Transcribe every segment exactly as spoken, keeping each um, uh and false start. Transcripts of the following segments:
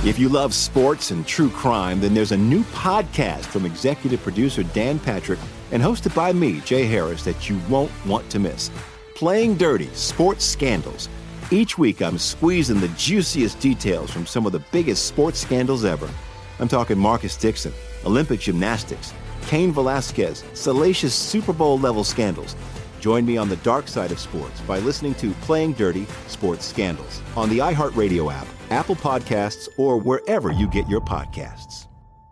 If you love sports and true crime, then there's a new podcast from executive producer Dan Patrick and hosted by me, Jay Harris, that you won't want to miss. Playing Dirty: Sports Scandals. Each week, I'm squeezing the juiciest details from some of the biggest sports scandals ever. I'm talking Marcus Dixon, Olympic gymnastics, Cain Velasquez, salacious Super Bowl-level scandals. Join me on the dark side of sports by listening to Playing Dirty: Sports Scandals on the iHeartRadio app, Apple Podcasts, or wherever you get your podcasts.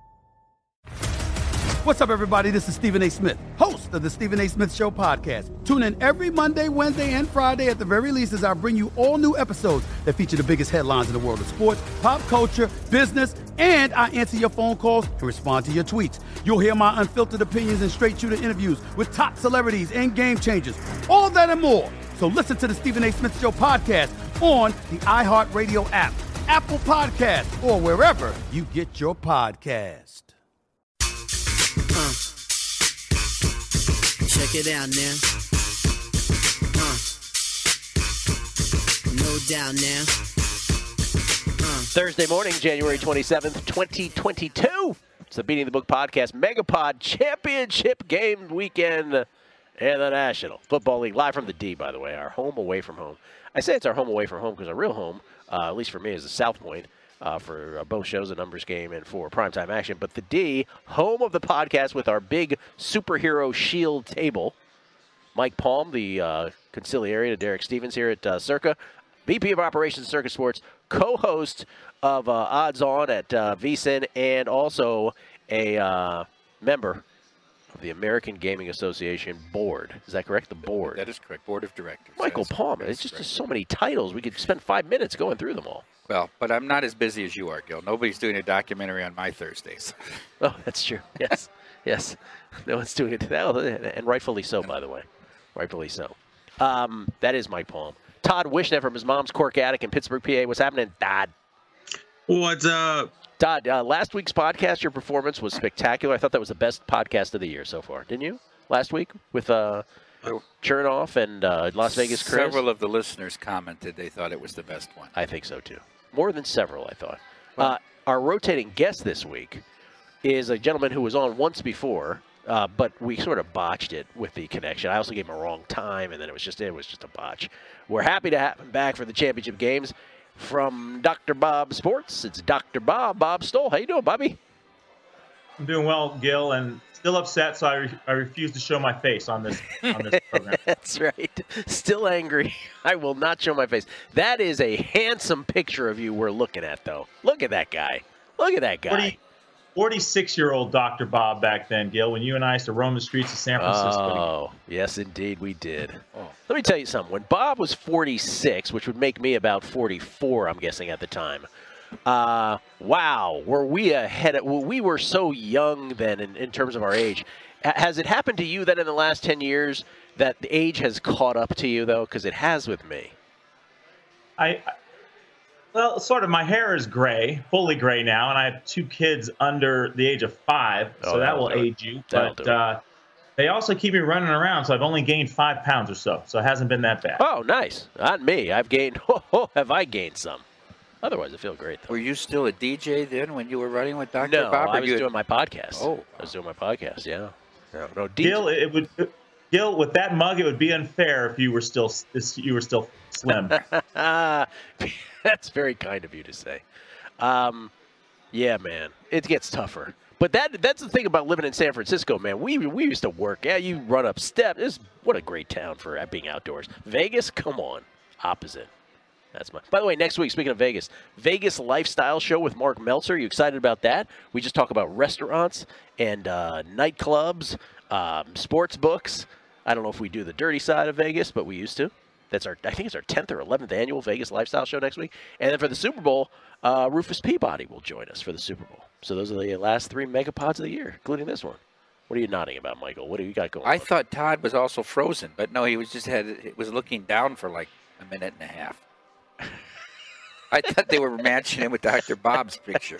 What's up, everybody? This is Stephen A. Smith, host of the Stephen A. Smith Show podcast. Tune in every Monday, Wednesday, and Friday at the very least as I bring you all new episodes that feature the biggest headlines in the world of sports, pop culture, business, and I answer your phone calls and respond to your tweets. You'll hear my unfiltered opinions and straight-shooter interviews with top celebrities and game changers. All that and more. So listen to the Stephen A. Smith Show podcast on the iHeartRadio app, Apple Podcasts, or wherever you get your podcast. Uh, check it out now. Uh, no doubt now. Uh. Thursday morning, January twenty-seventh, twenty twenty-two. It's the Beating the Book Podcast Megapod Championship Game Weekend in the National Football League. Live from the D, by the way, our home away from home. I say it's our home away from home because our real home, uh, at least for me, is the South Point. Uh, for uh, both shows, a numbers game, and for primetime action. But the D, home of the podcast with our big superhero shield table. Mike Palm, the uh, conciliary to Derek Stevens here at uh, Circa, V P of Operations Circa Sports, co-host of uh, Odds On at uh, V S I N, and also a uh, member of the American Gaming Association board. Is that correct? The board. That is correct. Board of Directors. Michael Palm. It's just correct. So many titles. We could spend five minutes going through them all. Well, but I'm not as busy as you are, Gil. Nobody's doing a documentary on my Thursdays. Oh, that's true. Yes, yes. No one's doing it. Oh, and rightfully so, by the way. Rightfully so. Um, that is Mike Palm. Todd Wishnet from his mom's Cork Attic in Pittsburgh, P A. What's happening, Todd? What's up? Todd, uh, last week's podcast, your performance was spectacular. I thought that was the best podcast of the year so far. Didn't you? Last week with uh, Chernoff and uh, Las Vegas Chris? Several of the listeners commented they thought it was the best one. I think so, too. More than several, I thought. Uh, our rotating guest this week is a gentleman who was on once before, uh, but we sort of botched it with the connection. I also gave him a wrong time, and then it was just it was just a botch. We're happy to have him back for the championship games from Doctor Bob Sports. It's Doctor Bob, Bob Stoll. How you doing, Bobby? I'm doing well, Gil, and still upset, so I, re- I refuse to show my face on this on this program. That's right. Still angry. I will not show my face. That is a handsome picture of you we're looking at, though. Look at that guy. Look at that guy. forty-six-year-old Doctor Bob back then, Gil, when you and I used to roam the streets of San Francisco. Oh, yes, indeed, we did. Oh. Let me tell you something. When Bob was forty-six, which would make me about forty-four, I'm guessing, at the time, Uh, wow, were we ahead? Of, we were so young then in, in terms of our age. H- has it happened to you that in the last ten years that the age has caught up to you, though? Because it has with me. I, I, well, sort of. My hair is gray, fully gray now, and I have two kids under the age of five, oh, so that will do age it. you. That'll But uh, they also keep me running around, so I've only gained five pounds or so, so it hasn't been that bad. Oh, nice. Not me. I've gained, oh, oh, have I gained some? Otherwise, I feel great, though. Were you still a D J then when you were running with Doctor No, Bob? I was you doing my podcast. Oh. I was doing my podcast, yeah. No, no, D J. Gil, it would, Gil, with that mug, it would be unfair if you were still if you were still slim. That's very kind of you to say. Um, yeah, man, it gets tougher. But that that's the thing about living in San Francisco, man. We we used to work. Yeah, you run up steps. This, what a great town for being outdoors. Vegas, come on, opposite. That's my. By the way, next week, speaking of Vegas, Vegas Lifestyle Show with Mark Meltzer. You excited about that? We just talk about restaurants and uh, nightclubs, um, sports books. I don't know if we do the dirty side of Vegas, but we used to. That's our. I think it's our tenth or eleventh annual Vegas Lifestyle Show next week. And then for the Super Bowl, uh, Rufus Peabody will join us for the Super Bowl. So those are the last three megapods of the year, including this one. What are you nodding about, Michael? What do you got going I on? thought Todd was also frozen, but no, he was just had it was looking down for like a minute and a half. I thought they were matching him with Doctor Bob's picture.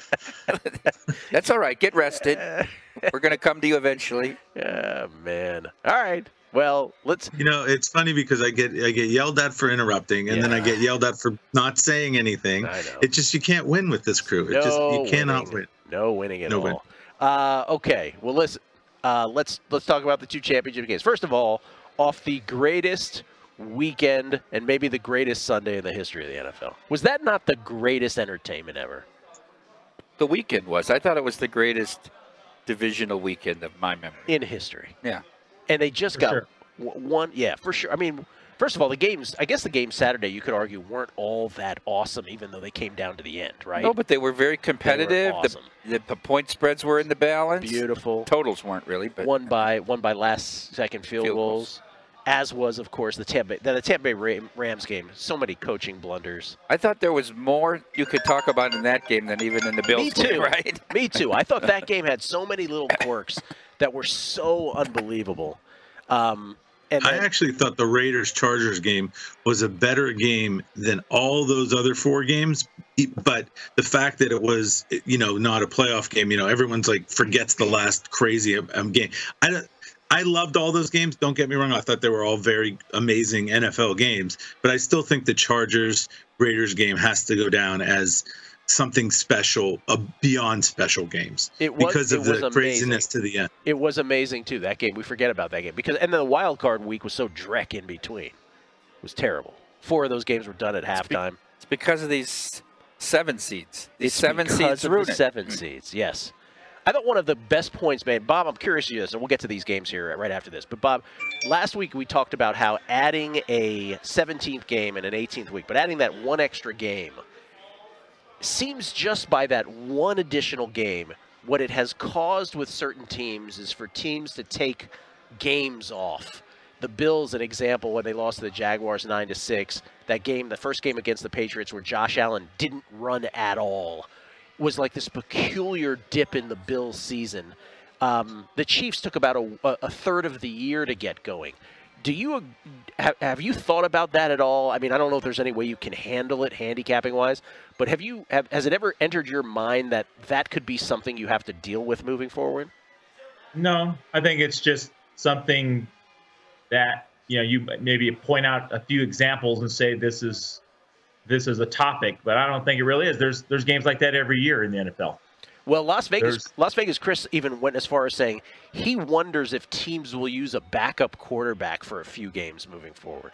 That's all right. Get rested. We're going to come to you eventually. Yeah, man. All right. Well, let's. You know, it's funny because I get I get yelled at for interrupting, and Yeah. then I get yelled at for not saying anything. I know. It just you can't win with this crew. It no just you cannot winning. win. No winning at No all. win. Uh, okay. Well, listen. Uh, let's let's talk about the two championship games. First of all, off the greatest weekend and maybe the greatest Sunday in the history of the N F L. Was that not the greatest entertainment ever? The weekend was. I thought it was the greatest divisional weekend of my memory. In history. Yeah. And they just For got sure. w- one. Yeah, for sure. I mean, first of all, the games, I guess the games Saturday, you could argue, weren't all that awesome, even though they came down to the end, right? No, but they were very competitive. awesome. the, the, the point spreads were in the balance. Beautiful. Totals weren't really, but One by one by last second field, Field goals. goals. As was, of course, the Tampa, the Tampa Bay Ram- Rams game. So many coaching blunders. I thought there was more you could talk about in that game than even in the Bills Me too. game, right? Me too. I thought that game had so many little quirks that were so unbelievable. Um, and I then, actually thought the Raiders-Chargers game was a better game than all those other four games. But the fact that it was, you know, not a playoff game, you know, everyone's like forgets the last crazy um, game. I don't. I loved all those games. Don't get me wrong. I thought they were all very amazing N F L games. But I still think the Chargers-Raiders game has to go down as something special, uh, beyond special games. It was- because of it was the amazing. craziness to the end. it was amazing too. That game, we forget about that game because, and then the wild card week was so dreck in between. It was terrible. Four of those games were done at halftime. It's because of these seven seeds. These It's seven because seeds of the ruined it. seven seeds. Yes. I thought one of the best points made, Bob, I'm curious to this, and we'll get to these games here right after this. But, Bob, last week we talked about how adding a seventeenth game and an eighteenth week, but adding that one extra game seems just by that one additional game, what it has caused with certain teams is for teams to take games off. The Bills, an example, when they lost to the Jaguars nine to six, that game, the first game against the Patriots where Josh Allen didn't run at all, was like this peculiar dip in the Bills season. Um, the Chiefs took about a, a third of the year to get going. Do you have, have you thought about that at all? I mean, I don't know if there's any way you can handle it handicapping wise, but have you have, has it ever entered your mind that that could be something you have to deal with moving forward? No, I think it's just something that, you know, you maybe point out a few examples and say this is this is a topic, but I don't think it really is. There's there's games like that every year in the N F L. Well, Las Vegas, There's- Las Vegas, Chris even went as far as saying he wonders if teams will use a backup quarterback for a few games moving forward.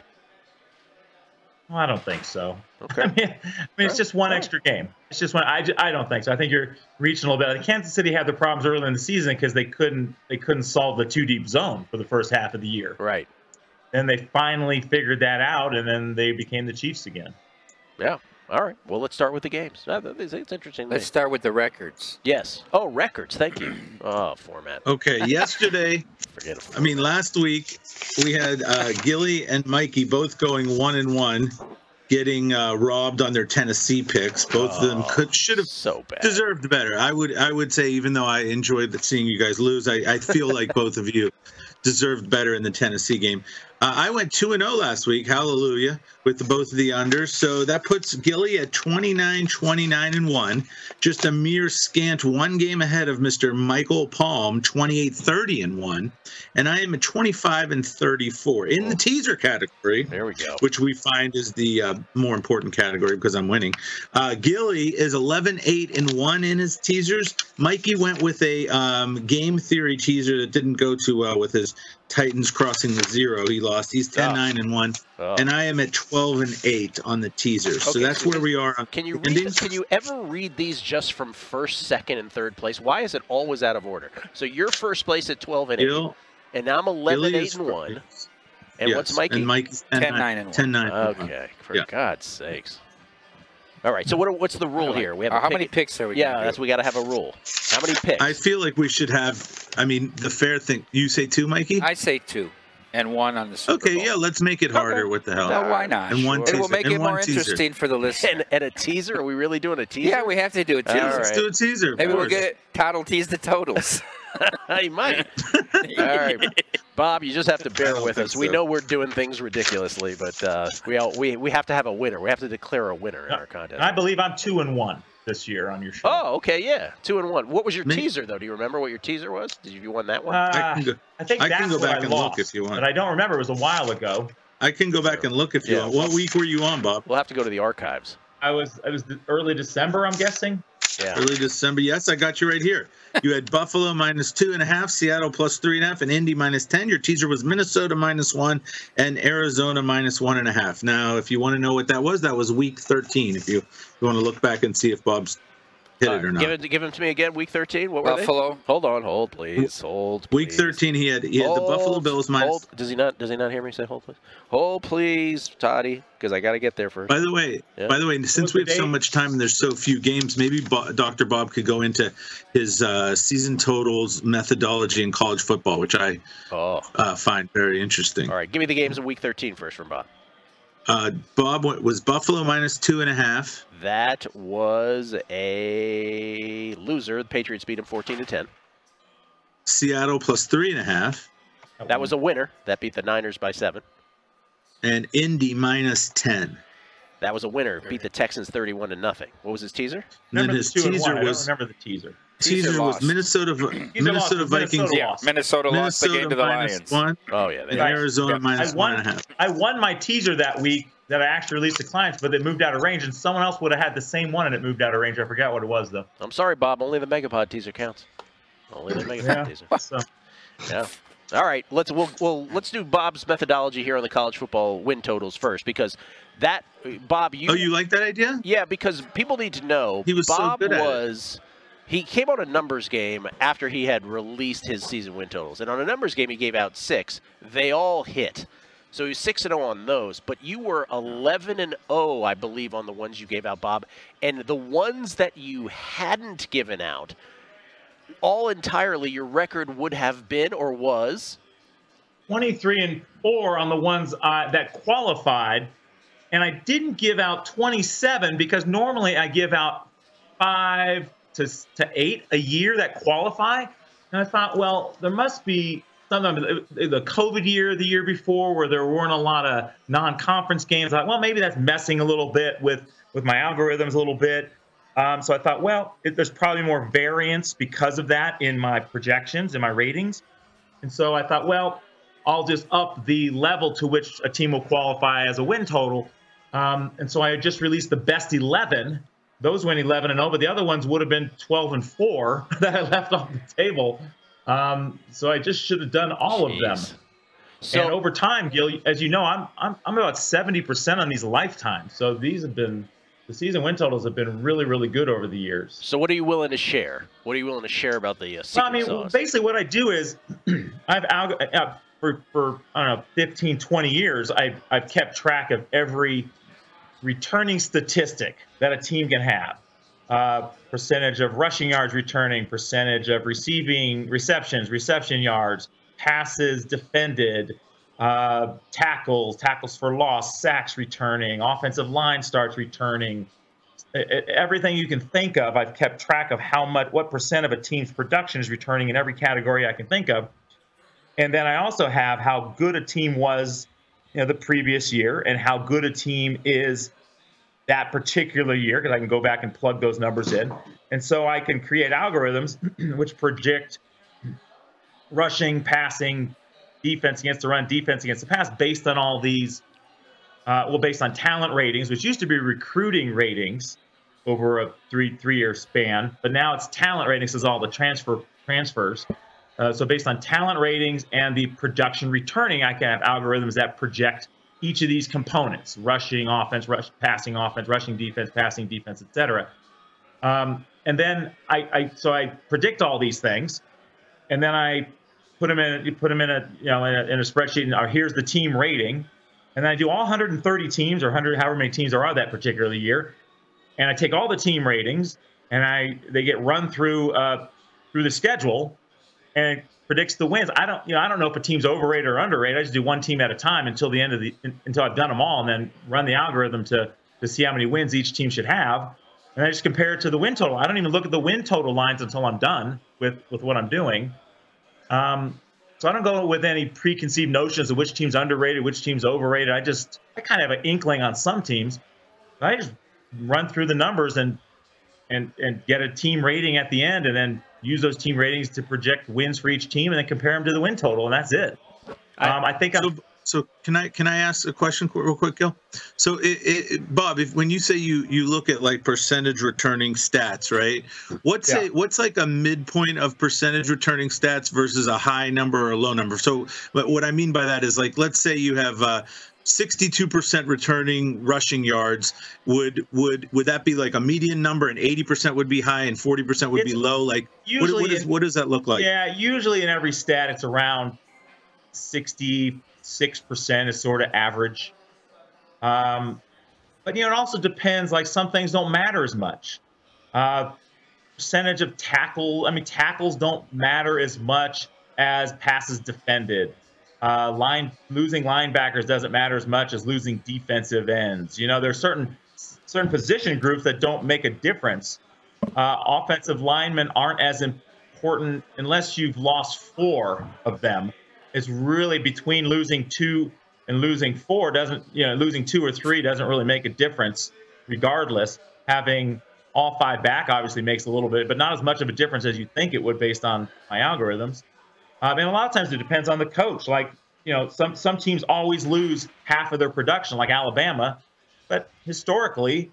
Well, I don't think so. Okay. I mean, I mean it's just one extra game. It's just one. I, ju- I don't think so. I think you're reaching a little bit. Kansas City had the problems early in the season because they couldn't they couldn't solve the two deep zone for the first half of the year. Right. Then they finally figured that out, and then they became the Chiefs again. Yeah. All right. Well, let's start with the games. Uh, It's it's interesting. to Let's me. start with the records. Yes. Oh, records. Thank you. Oh, format. Okay, yesterday, Forget it. I mean, last week we had uh, Gilly and Mikey both going one and one, getting uh, robbed on their Tennessee picks. Both of them could should have So bad. deserved better. I would I would say, even though I enjoyed seeing you guys lose, I, I feel like both of you deserved better in the Tennessee game. Uh, I went two and oh last week, hallelujah, with the, both of the unders. So that puts Gilly at twenty-nine, twenty-nine, and one, just a mere scant one game ahead of Mister Michael Palm, twenty-eight, thirty, and one. And I am at twenty-five and thirty-four. In the teaser category, There we go. which we find is the uh, more important category because I'm winning. Uh, Gilly is eleven, eight, and one in his teasers. Mikey went with a um, game theory teaser that didn't go too well with his Titans crossing the zero. He lost. He's ten, nine, and one. Oh. And I am at twelve and eight on the teasers. So Okay, that's so where we are on Can you read? standings. Can you ever read these just from first, second, and third place? Why is it always out of order? So you're first place at twelve and eight, Gil, and I'm eleven, Gilly eight, is and first. one. And Yes, what's Mikey? And Mikey's ten, ten, nine, nine, and one. ten, nine, and one. Okay, for Yeah. God's sakes. All right. So what? What's the rule here? We have Uh, a how pick- many picks are we Yeah, gonna do? that's we got to have a rule. How many picks? I feel like we should have, I mean, the fair thing. You say two, Mikey? I say two and one on the Super Okay, Bowl. yeah, let's make it harder. What the hell? No, why not? And one It will teaser. make And it one more teaser. interesting for the listener. and, and a teaser? Are we really doing a teaser? Yeah, we have to do a teaser. All Let's right. do a teaser. of Maybe we'll course. get Todd will tease the totals. He might. All right, Bob, you just have to bear don't with think us. We so. know we're doing things ridiculously, but uh, we all, we we have to have a winner. We have to declare a winner in our contest. And I believe I'm two and one this year on your show. Oh, okay, yeah, two and one. What was your Me- teaser though? Do you remember what your teaser was? Did you won that one? Uh, I can go, I think I that's can go what back I and lost, look if you want. but I don't remember. It was a while ago. I can go back and look if you Yeah. want. What week were you on, Bob? We'll have to go to the archives. I was I was the early December, I'm guessing. Yeah. Early December. Yes, I got you right here. You had Buffalo minus two and a half, Seattle plus three and a half, and Indy minus ten. Your teaser was Minnesota minus one and Arizona minus one and a half. Now, if you want to know what that was, that was week thirteen. If you, you want to look back and see if Bob's hit All it or right, not. Give it, give them to me again. Week thirteen. What were Buffalo. they? Hold on, hold please, hold. Week please. thirteen, he had he had the Buffalo Hold, Bills minus. Hold. Does he not? Does he not hear me say hold please? Hold please, Toddy, because I got to get there first. By the way, Yeah. by the way, since was we the have so date? much time and there's so few games, maybe Bo- Doctor Bob could go into his uh, season totals methodology in college football, which I Oh, uh, find very interesting. all right. Give me the games of Week thirteen first from Bob. Uh, Bob wa- was Buffalo minus two and a half. That was a loser. The Patriots beat him fourteen to ten. Seattle plus three and a half, That was a winner. That beat the Niners by seven. and Indy minus ten. That was a winner. Beat the Texans thirty-one to nothing. What was his teaser? And then Remember his the two and teaser one. I don't was remember the teaser. teaser Teaser was lost. Minnesota Teaser Minnesota lost, Vikings Minnesota Yeah, lost. Minnesota lost the Minnesota game to the minus Lions. one Oh yeah. They and Right. Arizona Yeah. minus I one won. and a half. I won my teaser that week that I actually released to clients, but they moved out of range, and someone else would have had the same one, and it moved out of range. I forgot what it was though. I'm sorry, Bob. Only the Megapod teaser counts. Only the Megapod Yeah. teaser. So Yeah. All right. Let's we'll, we'll let's do Bob's methodology here on the college football win totals first, because that Bob you Oh, you like that idea? yeah because people need to know He was so Bob good at it. was he came on a numbers game after he had released his season win totals, and on a numbers game he gave out six. They all hit. So he was six and zero on those, but you were eleven and zero, I believe, on the ones you gave out, Bob, and the ones that you hadn't given out, all entirely, your record would have been or was. twenty-three and four on the ones uh, that qualified, and I didn't give out twenty-seven because normally I give out five to to eight a year that qualify. And I thought, well, there must be something. The COVID year, the year before, where there weren't a lot of non-conference games. I thought, well, maybe that's messing a little bit with with my algorithms a little bit. Um, so I thought, well, it, there's probably more variance because of that in my projections and my ratings. And so I thought, well, I'll just up the level to which a team will qualify as a win total. Um, and so I just released the best eleven. Those went eleven and oh, but the other ones would have been twelve and four that I left off the table. Um, so I just should have done all of them. Jeez. So And over time, Gil, as you know, I'm I'm, I'm about seventy percent on these lifetimes. So these have been the season win totals have been really, really good over the years. So what are you willing to share? What are you willing to share about the uh, secret Well, I mean, sauce? basically what I do is I've alg- uh, for, for, I don't know, fifteen, twenty years, I've, I've kept track of every returning statistic that a team can have. Uh, percentage of rushing yards returning, percentage of receiving receptions, reception yards, passes defended, uh, tackles, tackles for loss, sacks returning, offensive line starts returning. E- e- Everything you can think of, I've kept track of how much, what percent of a team's production is returning in every category I can think of. And then I also have how good a team was, you know, the previous year, and how good a team is that particular year, because I can go back and plug those numbers in. And so I can create algorithms which predict rushing, passing, defense against the run, defense against the pass, based on all these, uh, well, based on talent ratings, which used to be recruiting ratings over a three three year span, but now it's talent ratings as all the transfer transfers. Uh, so based on talent ratings and the production returning, I can have algorithms that project each of these components: rushing offense, rush, passing offense, rushing defense, passing defense, et cetera. Um, and then I, I, so I predict all these things, and then I put them in, you put them in a, you know, in a, in a spreadsheet, and uh, here's the team rating. And then I do all one hundred thirty teams, or one hundred, however many teams there are that particular year. And I take all the team ratings, and I, they get run through, uh, through the schedule, and it predicts the wins. I don't, you know, I don't know if a team's overrated or underrated. I just do one team at a time until the end of the, until I've done them all, and then run the algorithm to, to see how many wins each team should have. and I just compare it to the win total. I don't even look at the win total lines until I'm done with with what I'm doing. Um, so I don't go with any preconceived notions of which team's underrated, which team's overrated. I just I kind of have an inkling on some teams. I just run through the numbers and and and get a team rating at the end, and then use those team ratings to project wins for each team, and then compare them to the win total, and that's it. Um, I think so, I'm. So can I can I ask a question real quick, Gil? So it, it, Bob, if when you say you you look at like percentage returning stats, right? What's Yeah. a, what's like a midpoint of percentage returning stats versus a high number or a low number? So but what I mean by that is like, let's say you have uh, sixty-two percent returning rushing yards. Would would would that be like a median number, and eighty percent would be high and forty percent would It's be low? Like what, usually what, is, in- what does that look like? Yeah, usually in every stat, it's around sixty-six percent is sort of average. Um, but, you know, it also depends. Like, some things don't matter as much. Uh, percentage of tackle, I mean, tackles don't matter as much as passes defended. Uh, line losing linebackers doesn't matter as much as losing defensive ends. You know, there's certain certain position groups that don't make a difference. Uh, offensive linemen aren't as important unless you've lost four of them. It's really between losing two and losing four doesn't, you know, losing two or three doesn't really make a difference regardless. Having all five back obviously makes a little bit, but not as much of a difference as you think it would based on my algorithms. Um, and a lot of times it depends on the coach. Like, you know, some, some teams always lose half of their production, like Alabama, but historically,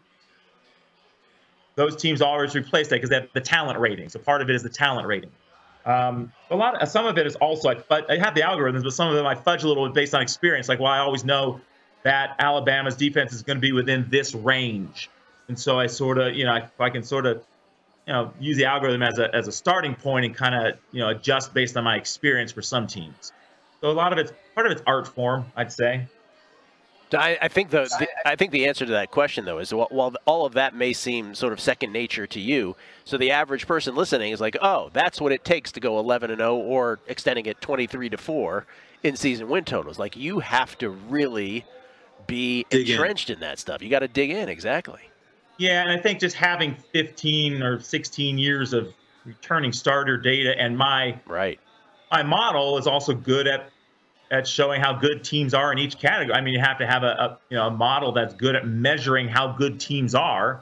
those teams always replace that because they have the talent rating. So part of it is the talent rating. Um, a lot of, some of it is also, like, but I have the algorithms, but some of them I fudge a little bit based on experience. Like, well, I always know that Alabama's defense is going to be within this range. And so I sort of, you know, I, I can sort of, you know, use the algorithm as a, as a starting point and kind of, you know, adjust based on my experience for some teams. So a lot of it's, part of it's art form, I'd say. I, I think the, the I think the answer to that question, though, is while, while all of that may seem sort of second nature to you, so the average person listening is like, oh, that's what it takes to go eleven and oh, or extending it twenty-three to four in season win totals. Like, you have to really be Dig entrenched in. in that stuff. You got to dig in, exactly. Yeah, and I think just having fifteen or sixteen years of returning starter data, and my right my model is also good at at showing how good teams are in each category. I mean, you have to have a, a you know a model that's good at measuring how good teams are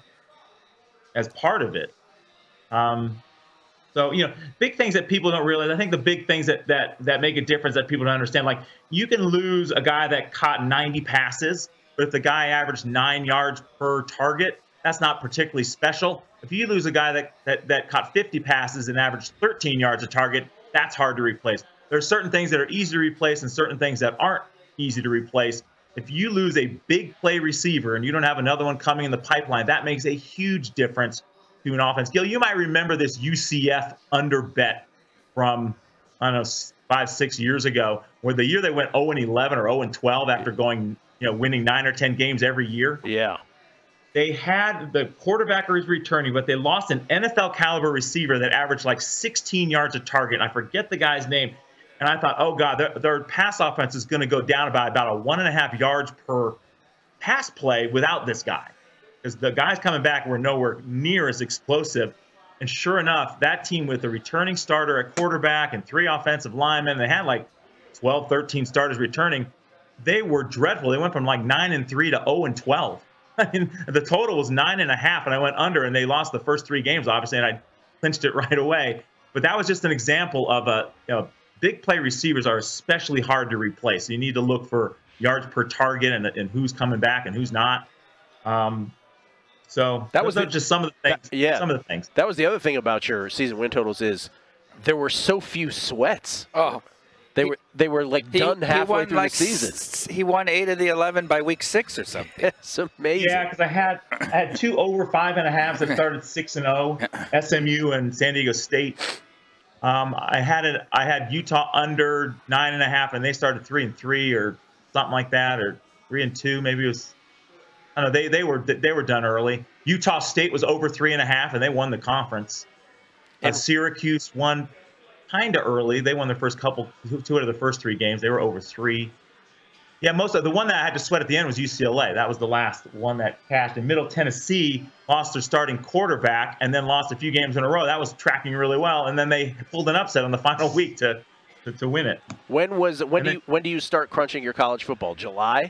as part of it. Um, so you know, big things that people don't realize. I think the big things that that that make a difference that people don't understand. Like, you can lose a guy that caught ninety passes, but if the guy averaged nine yards per target, that's not particularly special. If you lose a guy that that that caught fifty passes and averaged thirteen yards a target, that's hard to replace. There are certain things that are easy to replace and certain things that aren't easy to replace. If you lose a big play receiver and you don't have another one coming in the pipeline, that makes a huge difference to an offense. Gil, you might remember this U C F under bet from, I don't know, five, six years ago, where the year they went oh and eleven or oh and twelve after going, you know, winning nine or ten games every year. Yeah. They had the quarterback who was returning, but they lost an N F L caliber receiver that averaged like sixteen yards a target. I forget the guy's name. And I thought, oh, God, their, their pass offense is going to go down by about a one and a half yards per pass play without this guy. Because the guys coming back were nowhere near as explosive. And sure enough, that team with the returning starter at quarterback and three offensive linemen, they had like twelve, thirteen starters returning. They were dreadful. They went from like nine and three to oh and twelve. I mean, the total was nine and a half, and I went under, and they lost the first three games, obviously, and I clinched it right away. But that was just an example of a, you know, big play receivers are especially hard to replace. You need to look for yards per target and, and who's coming back and who's not. Um, so that was those the, are just some of the things. That, yeah, some of the things. That was the other thing about your season win totals is there were so few sweats. Oh, they he, were they were like he, done he halfway won through like the season. S- he won eight of the eleven by week six or something. It's amazing. Yeah, because I had I had two over five and a halves that started six and zero, S M U and San Diego State. Um, I had it. I had Utah under nine and a half, and they started three and three or something like that, or three and two. Maybe it was. I don't know. They they were they were done early. Utah State was over three and a half, and they won the conference. And And- Syracuse won kind of early. They won their first couple, two out of the first three games. They were over three. Yeah, most of the one that I had to sweat at the end was U C L A. That was the last one that cashed. And Middle Tennessee lost their starting quarterback and then lost a few games in a row. That was tracking really well, and then they pulled an upset on the final week to to, to win it. When was when And do then- you when do you start crunching your college football? July?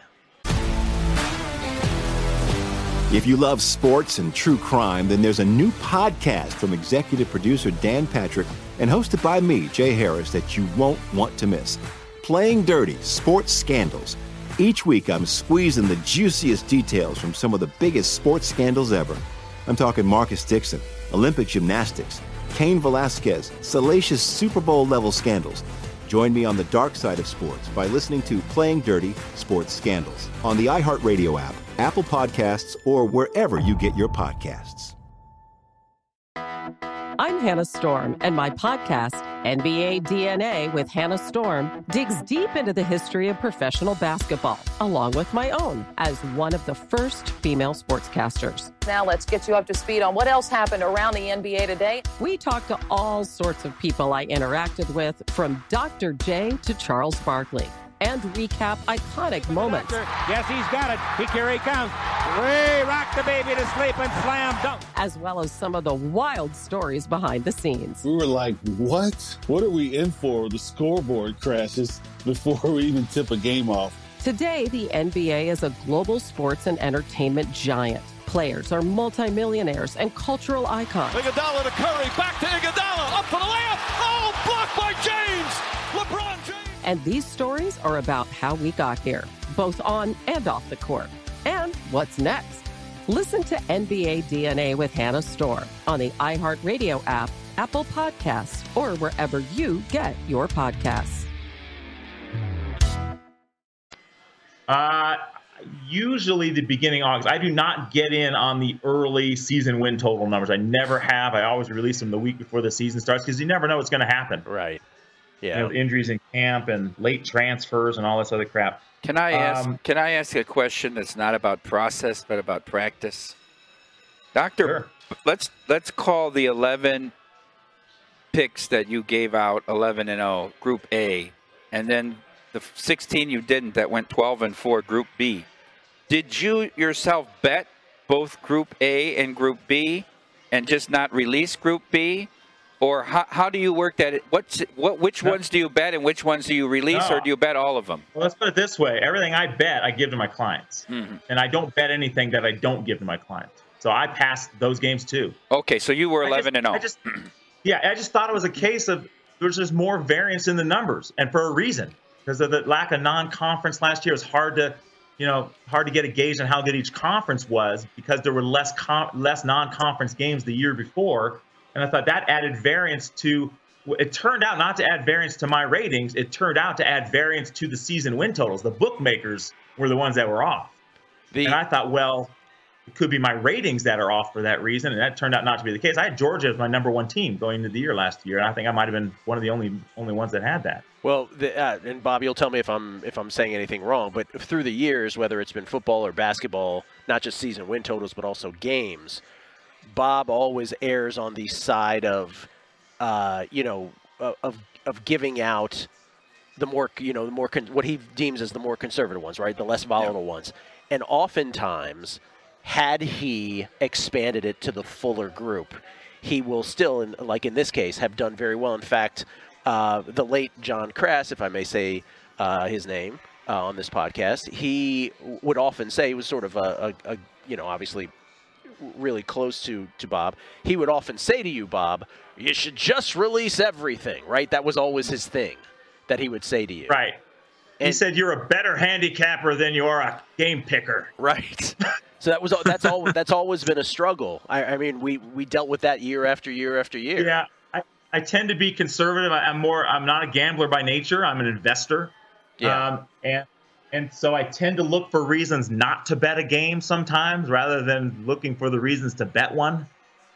If you love sports and true crime, then there's a new podcast from executive producer Dan Patrick and hosted by me, Jay Harris, that you won't want to miss. Playing Dirty: Sports Scandals. Each week, I'm squeezing the juiciest details from some of the biggest sports scandals ever. I'm talking Marcus Dixon, Olympic gymnastics, Cain Velasquez, salacious Super Bowl-level scandals. Join me on the dark side of sports by listening to Playing Dirty: Sports Scandals on the iHeartRadio app, Apple Podcasts, or wherever you get your podcasts. I'm Hannah Storm, and my podcast, N B A D N A with Hannah Storm, digs deep into the history of professional basketball, along with my own, as one of the first female sportscasters. Now let's get you up to speed on what else happened around the N B A today. We talk to all sorts of people I interacted with, from Doctor J to Charles Barkley, and recap iconic moments. Yes, he's got it. He, here he comes. Way rock the baby to sleep and slam dunk. As well as some of the wild stories behind the scenes. We were like, what? What are we in for? The scoreboard crashes before we even tip a game off. Today, the N B A is a global sports and entertainment giant. Players are multimillionaires and cultural icons. Iguodala to Curry, back to Iguodala, up for the layup. Oh, blocked by James. LeBron James. And these stories are about how we got here, both on and off the court. And what's next? Listen to N B A D N A with Hannah Storm on the iHeartRadio app, Apple Podcasts, or wherever you get your podcasts. Uh, usually the beginning of August. I do not get in on the early season win total numbers. I never have. I always release them the week before the season starts because you never know what's going to happen. Right. Yeah. You know, injuries in camp and late transfers and all this other crap. Can I ask? Um, can I ask a question that's not about process but about practice? Doctor, Sure. let's let's call the eleven picks that you gave out eleven and oh, Group A, and then the sixteen you didn't that went twelve and four, Group B. Did you yourself bet both Group A and Group B, and just not release Group B? Or how, how do you work that? What's what? Which No. ones do you bet and which ones do you release, No. or do you bet all of them? Well, let's put it this way. Everything I bet, I give to my clients. Mm-hmm. And I don't bet anything that I don't give to my clients. So I passed those games too. Okay, so you were I eleven just- and oh. I just, yeah, I just thought it was a case of there's just more variance in the numbers, and for a reason. Because of the lack of non-conference last year, it was hard to, you know, hard to get a gauge on how good each conference was because there were less com- less non-conference games the year before. And I thought that added variance to, it turned out not to add variance to my ratings. It turned out to add variance to the season win totals. The bookmakers were the ones that were off. The, And I thought, well, it could be my ratings that are off for that reason. And that turned out not to be the case. I had Georgia as my number one team going into the year last year. And I think I might have been one of the only only ones that had that. Well, the, uh, and Bob, you'll tell me if I'm if I'm saying anything wrong, but through the years, whether it's been football or basketball, not just season win totals, but also games, Bob always errs on the side of, uh, you know, of of giving out the more, you know, the more con- what he deems as the more conservative ones, right? The less volatile yeah. ones, and oftentimes, had he expanded it to the fuller group, he will still, in, like in this case, have done very well. In fact, uh, the late John Crass, if I may say uh, his name uh, on this podcast, he would often say, he was sort of a, a, a you know, obviously really close to, to Bob. He would often say to you, Bob, you should just release everything, right? That was always his thing that he would say to you. Right. And, he said you're a better handicapper than you are a game picker. Right. So that was that's all. That's always been a struggle. I, I mean, we, we dealt with that year after year after year. Yeah, I, I tend to be conservative. I, I'm more. I'm not a gambler by nature. I'm an investor. Yeah. Um, and and so I tend to look for reasons not to bet a game sometimes, rather than looking for the reasons to bet one.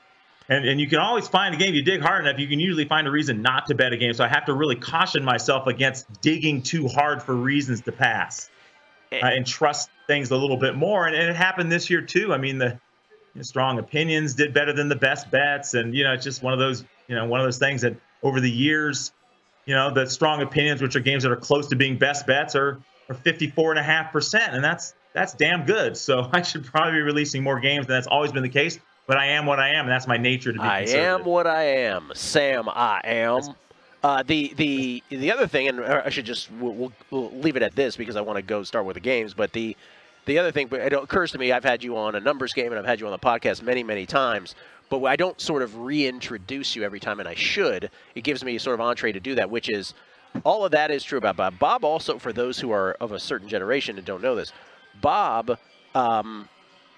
And and you can always find a game. You dig hard enough, you can usually find a reason not to bet a game. So I have to really caution myself against digging too hard for reasons to pass. Uh, and trust things a little bit more. And, and it happened this year, too. I mean, the you know, strong opinions did better than the best bets. And, you know, it's just one of those, you know, one of those things that over the years, you know, the strong opinions, which are games that are close to being best bets, are or fifty-four and a half percent, and that's that's damn good. So I should probably be releasing more games, and that's always been the case. But I am what I am, and that's my nature to be I conservative. am what I am, Sam. I am. Uh, the the the other thing, and I should just we'll, we'll, we'll leave it at this because I want to go start with the games. But the the other thing, but it occurs to me, I've had you on a numbers game, and I've had you on the podcast many many times. But I don't sort of reintroduce you every time, and I should. It gives me a sort of entree to do that, which is all of that is true about Bob. Bob also, for those who are of a certain generation and don't know this, Bob. Um,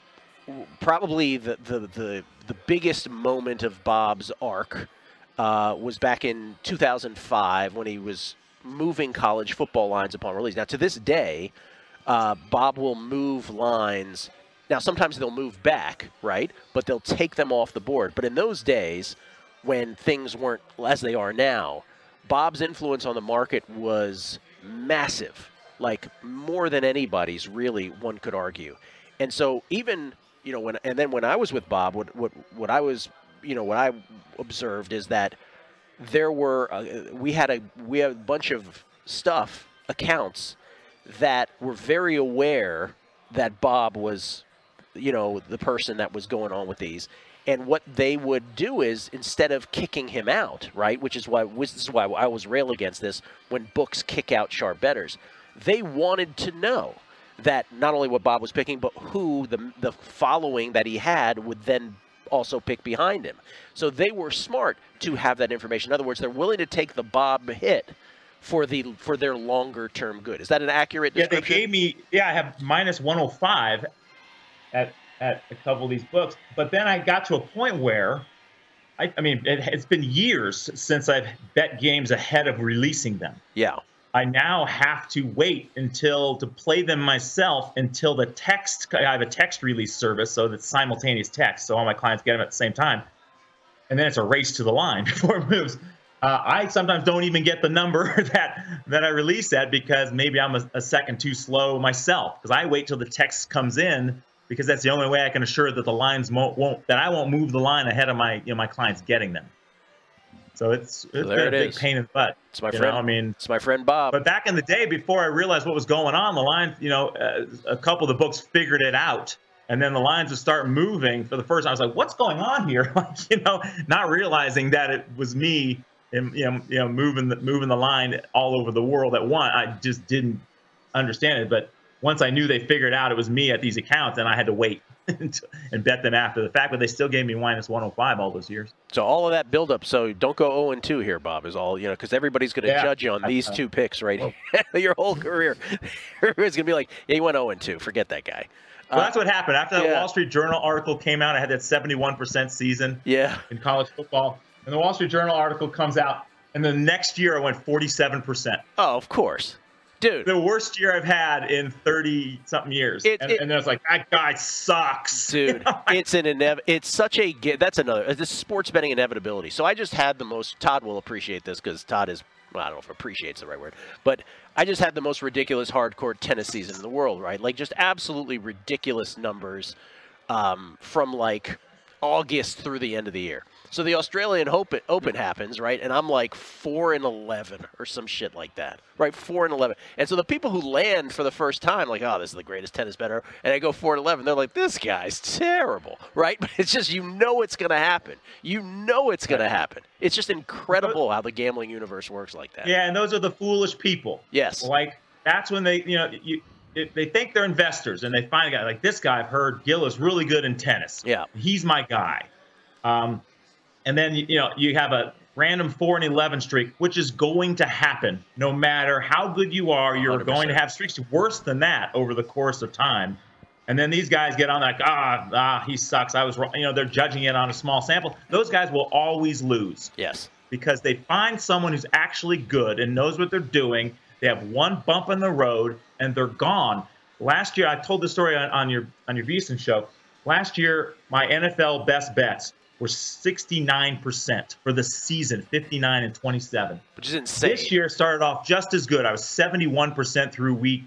Probably the, the, the, the biggest moment of Bob's arc uh, was back in two thousand five when he was moving college football lines upon release. Now, to this day, uh, Bob will move lines. Now, sometimes they'll move back, right? But they'll take them off the board. But in those days, when things weren't as they are now, Bob's influence on the market was massive, like more than anybody's, really, one could argue. And so even... You know, when and then when I was with Bob, what what what I was, you know, what I observed is that there were uh, we had a we had a bunch of stuff accounts that were very aware that Bob was, you know, the person that was going on with these, and what they would do is instead of kicking him out, right, which is why which is why I was rail against this when books kick out sharp bettors, they wanted to know that not only what Bob was picking, but who the the following that he had would then also pick behind him. So they were smart to have that information. In other words, they're willing to take the Bob hit for the for their longer term good. Is that an accurate description? Yeah, they gave me. Yeah, I have minus one oh five at at a couple of these books, but then I got to a point where, I, I mean, it, it's been years since I've bet games ahead of releasing them. Yeah. I now have to wait until to play them myself until the text. I have a text release service, so that's simultaneous text, so all my clients get them at the same time, and then it's a race to the line before it moves. Uh, I sometimes don't even get the number that that I release at because maybe I'm a, a second too slow myself because I wait till the text comes in because that's the only way I can assure that the lines won't, won't that I won't move the line ahead of my you know my clients getting them. So it's it's so been a it big is. pain in the butt. It's my you friend. know? I mean, it's my friend Bob. But back in the day, before I realized what was going on, the line, you know, uh, a couple of the books figured it out, and then the lines would start moving for the first time. I was like, "What's going on here?" Like, you know, not realizing that it was me, and, you know, you know, moving the moving the line all over the world at once. I just didn't understand it. But once I knew they figured out it was me at these accounts, and I had to wait and bet them after the fact, but they still gave me minus one oh five all those years. So all of that buildup. So don't go oh and two here, Bob, is all, you know, because everybody's going to Yeah. judge you on these two picks right here. Your whole career. Everybody's going to be like, yeah, he went oh and two. Forget that guy. Well, Uh, that's what happened. After that yeah. Wall Street Journal article came out, I had that seventy-one percent season Yeah. in college football. And the Wall Street Journal article comes out, and the next year I went forty-seven percent. Oh, of course. Dude. The worst year I've had in thirty-something years. It- and, it- and then it's like, that guy sucks. Dude, it's an inev- It's such a ge- that's another. This is sports betting inevitability. So I just had the most. Todd will appreciate this because Todd is. Well, I don't know if appreciate's the right word, but I just had the most ridiculous hardcore tennis season in the world. Right, like just absolutely ridiculous numbers um, from like August through the end of the year. So the Australian Open, Open happens, right? And I'm like four and eleven or some shit like that, right? Four and eleven. And so the people who land for the first time, like, oh, this is the greatest tennis bettor, and I go four and eleven, they're like, this guy's terrible, right? But it's just you know it's going to happen. You know it's going to happen. It's just incredible how the gambling universe works like that. Yeah, and those are the foolish people. Yes. Like, that's when they, you know, you, it, they think they're investors, and they find a guy like this guy. I've heard Gil is really good in tennis. Yeah. He's my guy. Um, and then, you know, you have a random four and eleven streak, which is going to happen no matter how good you are. You're one hundred percent. going to have streaks worse than that over the course of time. And then these guys get on like, ah, ah, he sucks. I was wrong. You know, they're judging it on a small sample. Those guys will always lose. Yes. Because they find someone who's actually good and knows what they're doing. They have one bump in the road and they're gone. Last year, I told the story on, on your on your VSiN show. Last year, my N F L best bets were sixty-nine percent for the season, fifty-nine and twenty-seven. Which is insane. This year started off just as good. I was seventy-one percent through week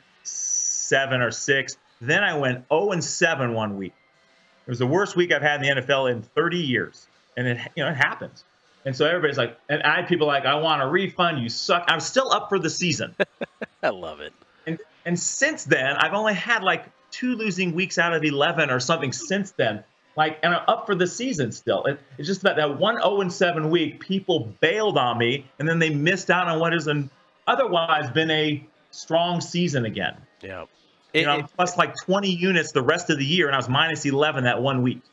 seven or six. Then I went oh and seven one week. It was the worst week I've had in the N F L in thirty years. And it, you know, it happens. And so everybody's like, and I had people like, I want a refund. You suck. I'm still up for the season. I love it. And And since then, I've only had like two losing weeks out of eleven or something since then. Like, and I'm up for the season still. It, it's just that that one oh and seven week, people bailed on me, and then they missed out on what is an otherwise been a strong season again. Yeah. You It, know, it, plus like twenty units the rest of the year, and I was minus eleven that one week.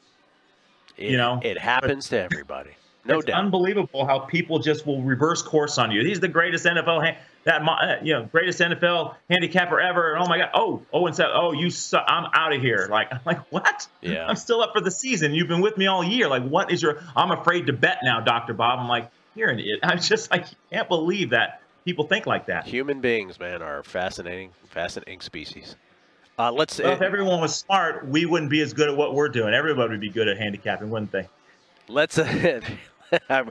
it, you know, it happens to everybody. No it's doubt. unbelievable how people just will reverse course on you. He's the greatest N F L ha- that mo- uh, you know greatest N F L handicapper ever. And oh my God, oh oh and said, oh you su- I'm out of here. Like I'm like what? Yeah. I'm still up for the season. You've been with me all year. Like what is your? I'm afraid to bet now, Doctor Bob. I'm like you're an idiot. I'm just like can't believe that people think like that. Human beings, man, are fascinating, fascinating species. Uh, let's. Well, if everyone was smart, we wouldn't be as good at what we're doing. Everybody would be good at handicapping, wouldn't they? Let's. Uh, I,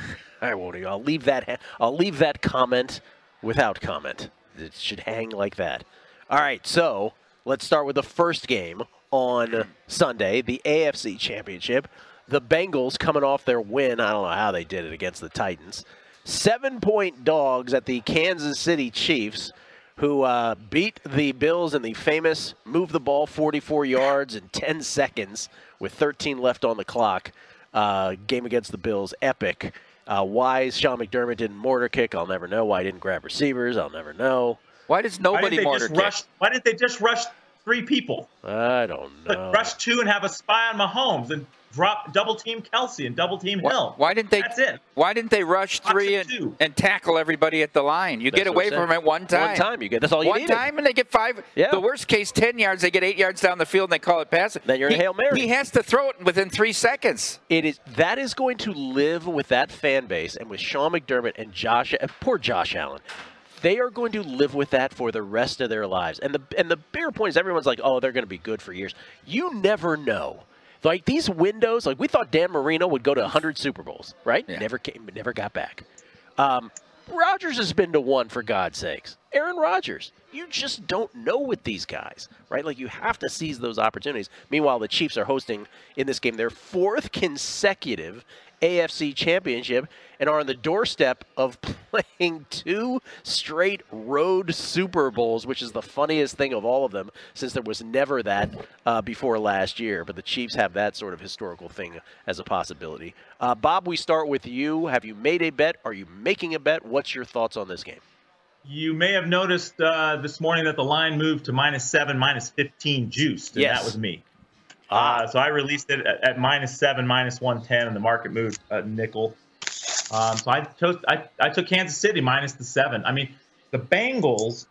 I won't. I'll leave that. I'll leave that comment without comment. It should hang like that. All right. So let's start with the first game on Sunday, the A F C Championship. The Bengals coming off their win. I don't know how they did it against the Titans. Seven-point dogs at the Kansas City Chiefs, who uh, beat the Bills in the famous move the ball forty-four yards in ten seconds with thirteen left on the clock. Uh, game against the Bills, epic. Uh, why Sean McDermott didn't mortar kick, I'll never know. Why he didn't grab receivers, I'll never know. Why does nobody why mortar just kick? rush, Why didn't they just rush three people? I don't know. Rush two and have a spy on Mahomes and drop double team Kelsey and double team Why, Hill. why didn't they? That's it. Why didn't they rush three and, two. and tackle everybody at the line? You That's get what away I'm saying. from it one time. One time, you get that's all you One needed. time, and they get five. Yeah. The worst case, ten yards. They get eight yards down the field, and they call it passing. Then you're in he, Hail Mary. He has to throw it within three seconds. It is that is going to live with that fan base and with Sean McDermott and Josh. And poor Josh Allen. They are going to live with that for the rest of their lives. And the and the bigger point is everyone's like, oh, they're going to be good for years. You never know. Like these windows, like we thought Dan Marino would go to one hundred Super Bowls, right? Yeah. Never came, never got back. Um, Rodgers has been to one, for God's sakes. Aaron Rodgers. You just don't know with these guys, right? Like you have to seize those opportunities. Meanwhile, the Chiefs are hosting in this game their fourth consecutive A F C Championship and are on the doorstep of playing two straight road Super Bowls, which is the funniest thing of all of them since there was never that uh, before last year. But the Chiefs have that sort of historical thing as a possibility. Uh, Bob, we start with you. Have you made a bet? Are you making a bet? What's your thoughts on this game? You may have noticed uh, this morning that the line moved to minus seven, minus fifteen juiced, and Yes. that was me. Ah. Uh, so I released it at, at minus seven, minus one ten, and the market moved a nickel. Um, so I chose I, I took Kansas City minus the seven. I mean, the Bengals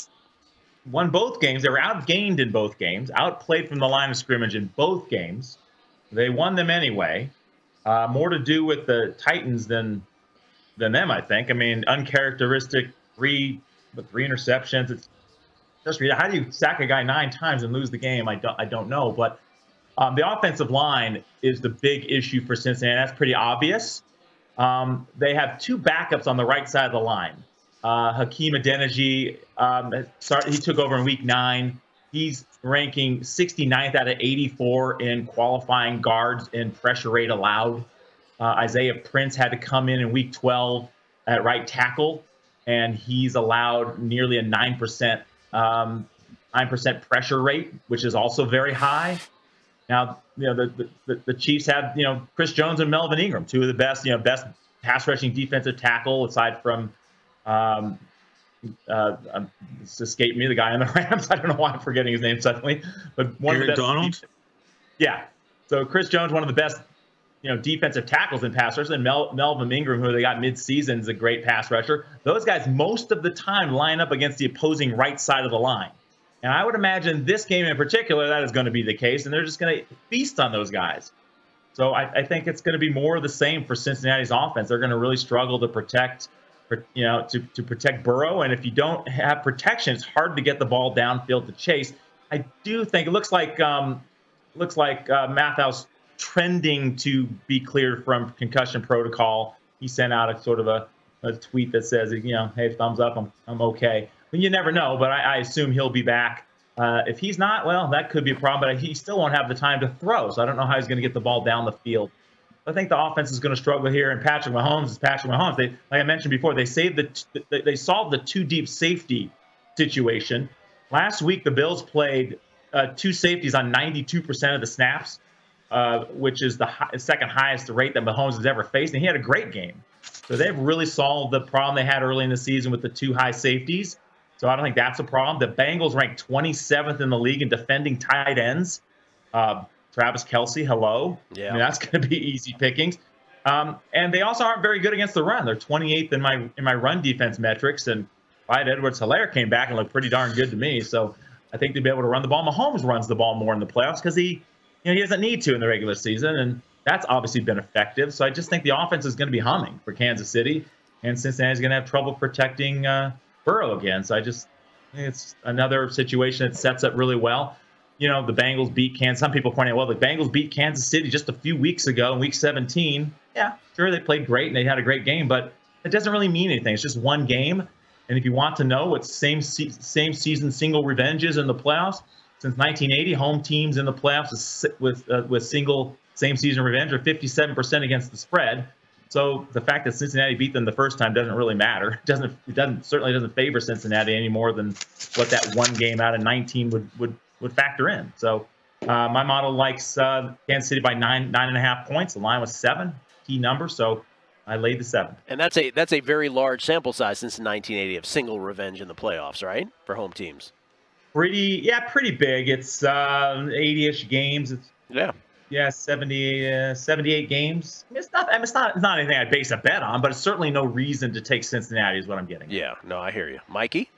won both games. They were outgained in both games, outplayed from the line of scrimmage in both games. They won them anyway. Uh, more to do with the Titans than than them, I think. I mean, uncharacteristic three, but three interceptions. It's just how do you sack a guy nine times and lose the game? I don't I don't know, but um, the offensive line is the big issue for Cincinnati. That's pretty obvious. Um, they have two backups on the right side of the line. Uh, Hakeem Adeniji, um, started, he took over in week nine. He's ranking sixty-ninth out of eighty-four in qualifying guards and pressure rate allowed. Uh, Isaiah Prince had to come in in week twelve at right tackle, and he's allowed nearly a nine percent um, nine percent pressure rate, which is also very high. Now, you know, the, the, the Chiefs have, you know, Chris Jones and Melvin Ingram, two of the best, you know, best pass rushing defensive tackle aside from, um, uh, um, it's escaped me, the guy on the Rams. I don't know why I'm forgetting his name suddenly, but one Aaron of the best. Donald? Yeah. So Chris Jones, one of the best, you know, defensive tackles in pass rush, and Mel, Melvin Ingram, who they got mid-season, is a great pass rusher. Those guys most of the time line up against the opposing right side of the line. And I would imagine this game in particular, that is going to be the case, and they're just going to feast on those guys. So I, I think it's going to be more of the same for Cincinnati's offense. They're going to really struggle to protect, you know, to, to protect Burrow. And if you don't have protection, it's hard to get the ball downfield to chase. I do think it looks like um, looks like uh, Mathau's trending to be cleared from concussion protocol. He sent out a sort of a, a tweet that says, you know, hey, thumbs up, I'm I'm okay. You never know, but I, I assume he'll be back. Uh, if he's not, well, that could be a problem, but he still won't have the time to throw, so I don't know how he's going to get the ball down the field. I think the offense is going to struggle here, and Patrick Mahomes is Patrick Mahomes. They, like I mentioned before, they saved the they solved the two deep safety situation Last week, the Bills played uh, two safeties on ninety-two percent of the snaps, uh, which is the high, second highest rate that Mahomes has ever faced, and he had a great game. So they've really solved the problem they had early in the season with the two high safeties. So I don't think that's a problem. The Bengals ranked twenty-seventh in the league in defending tight ends. Uh, Travis Kelce, hello. Yeah. I mean, that's going to be easy pickings. Um, and they also aren't very good against the run. They're twenty-eighth in my in my run defense metrics. And Clyde Edwards-Helaire came back and looked pretty darn good to me. So I think they'll be able to run the ball. Mahomes runs the ball more in the playoffs because he, you know, he doesn't need to in the regular season, and that's obviously been effective. So I just think the offense is going to be humming for Kansas City, and Cincinnati's going to have trouble protecting uh, Burrow again. So I just think it's another situation that sets up really well. You know, the Bengals beat Kansas. Some people point out, well, the Bengals beat Kansas City just a few weeks ago in Week seventeen. Yeah, sure, they played great and they had a great game, but it doesn't really mean anything. It's just one game. And if you want to know what same se- same season single revenge is in the playoffs, since nineteen eighty, home teams in the playoffs with uh, with single same season revenge are fifty-seven percent against the spread. So the fact that Cincinnati beat them the first time doesn't really matter. It doesn't it doesn't certainly doesn't favor Cincinnati any more than what that one game out of nineteen would would would factor in. So uh, my model likes uh, Kansas City by nine nine and a half points. The line was seven, key number. So I laid the seven. And that's a that's a very large sample size since nineteen eighty of single revenge in the playoffs, right? For home teams. Pretty, yeah, pretty big. It's uh, eighty-ish games. It's yeah, yeah, seventy, uh, seventy-eight games. I mean, it's not, I mean, it's not, it's not anything I'd base a bet on, but it's certainly no reason to take Cincinnati. Is what I'm getting. Yeah, no, I hear you, Mikey.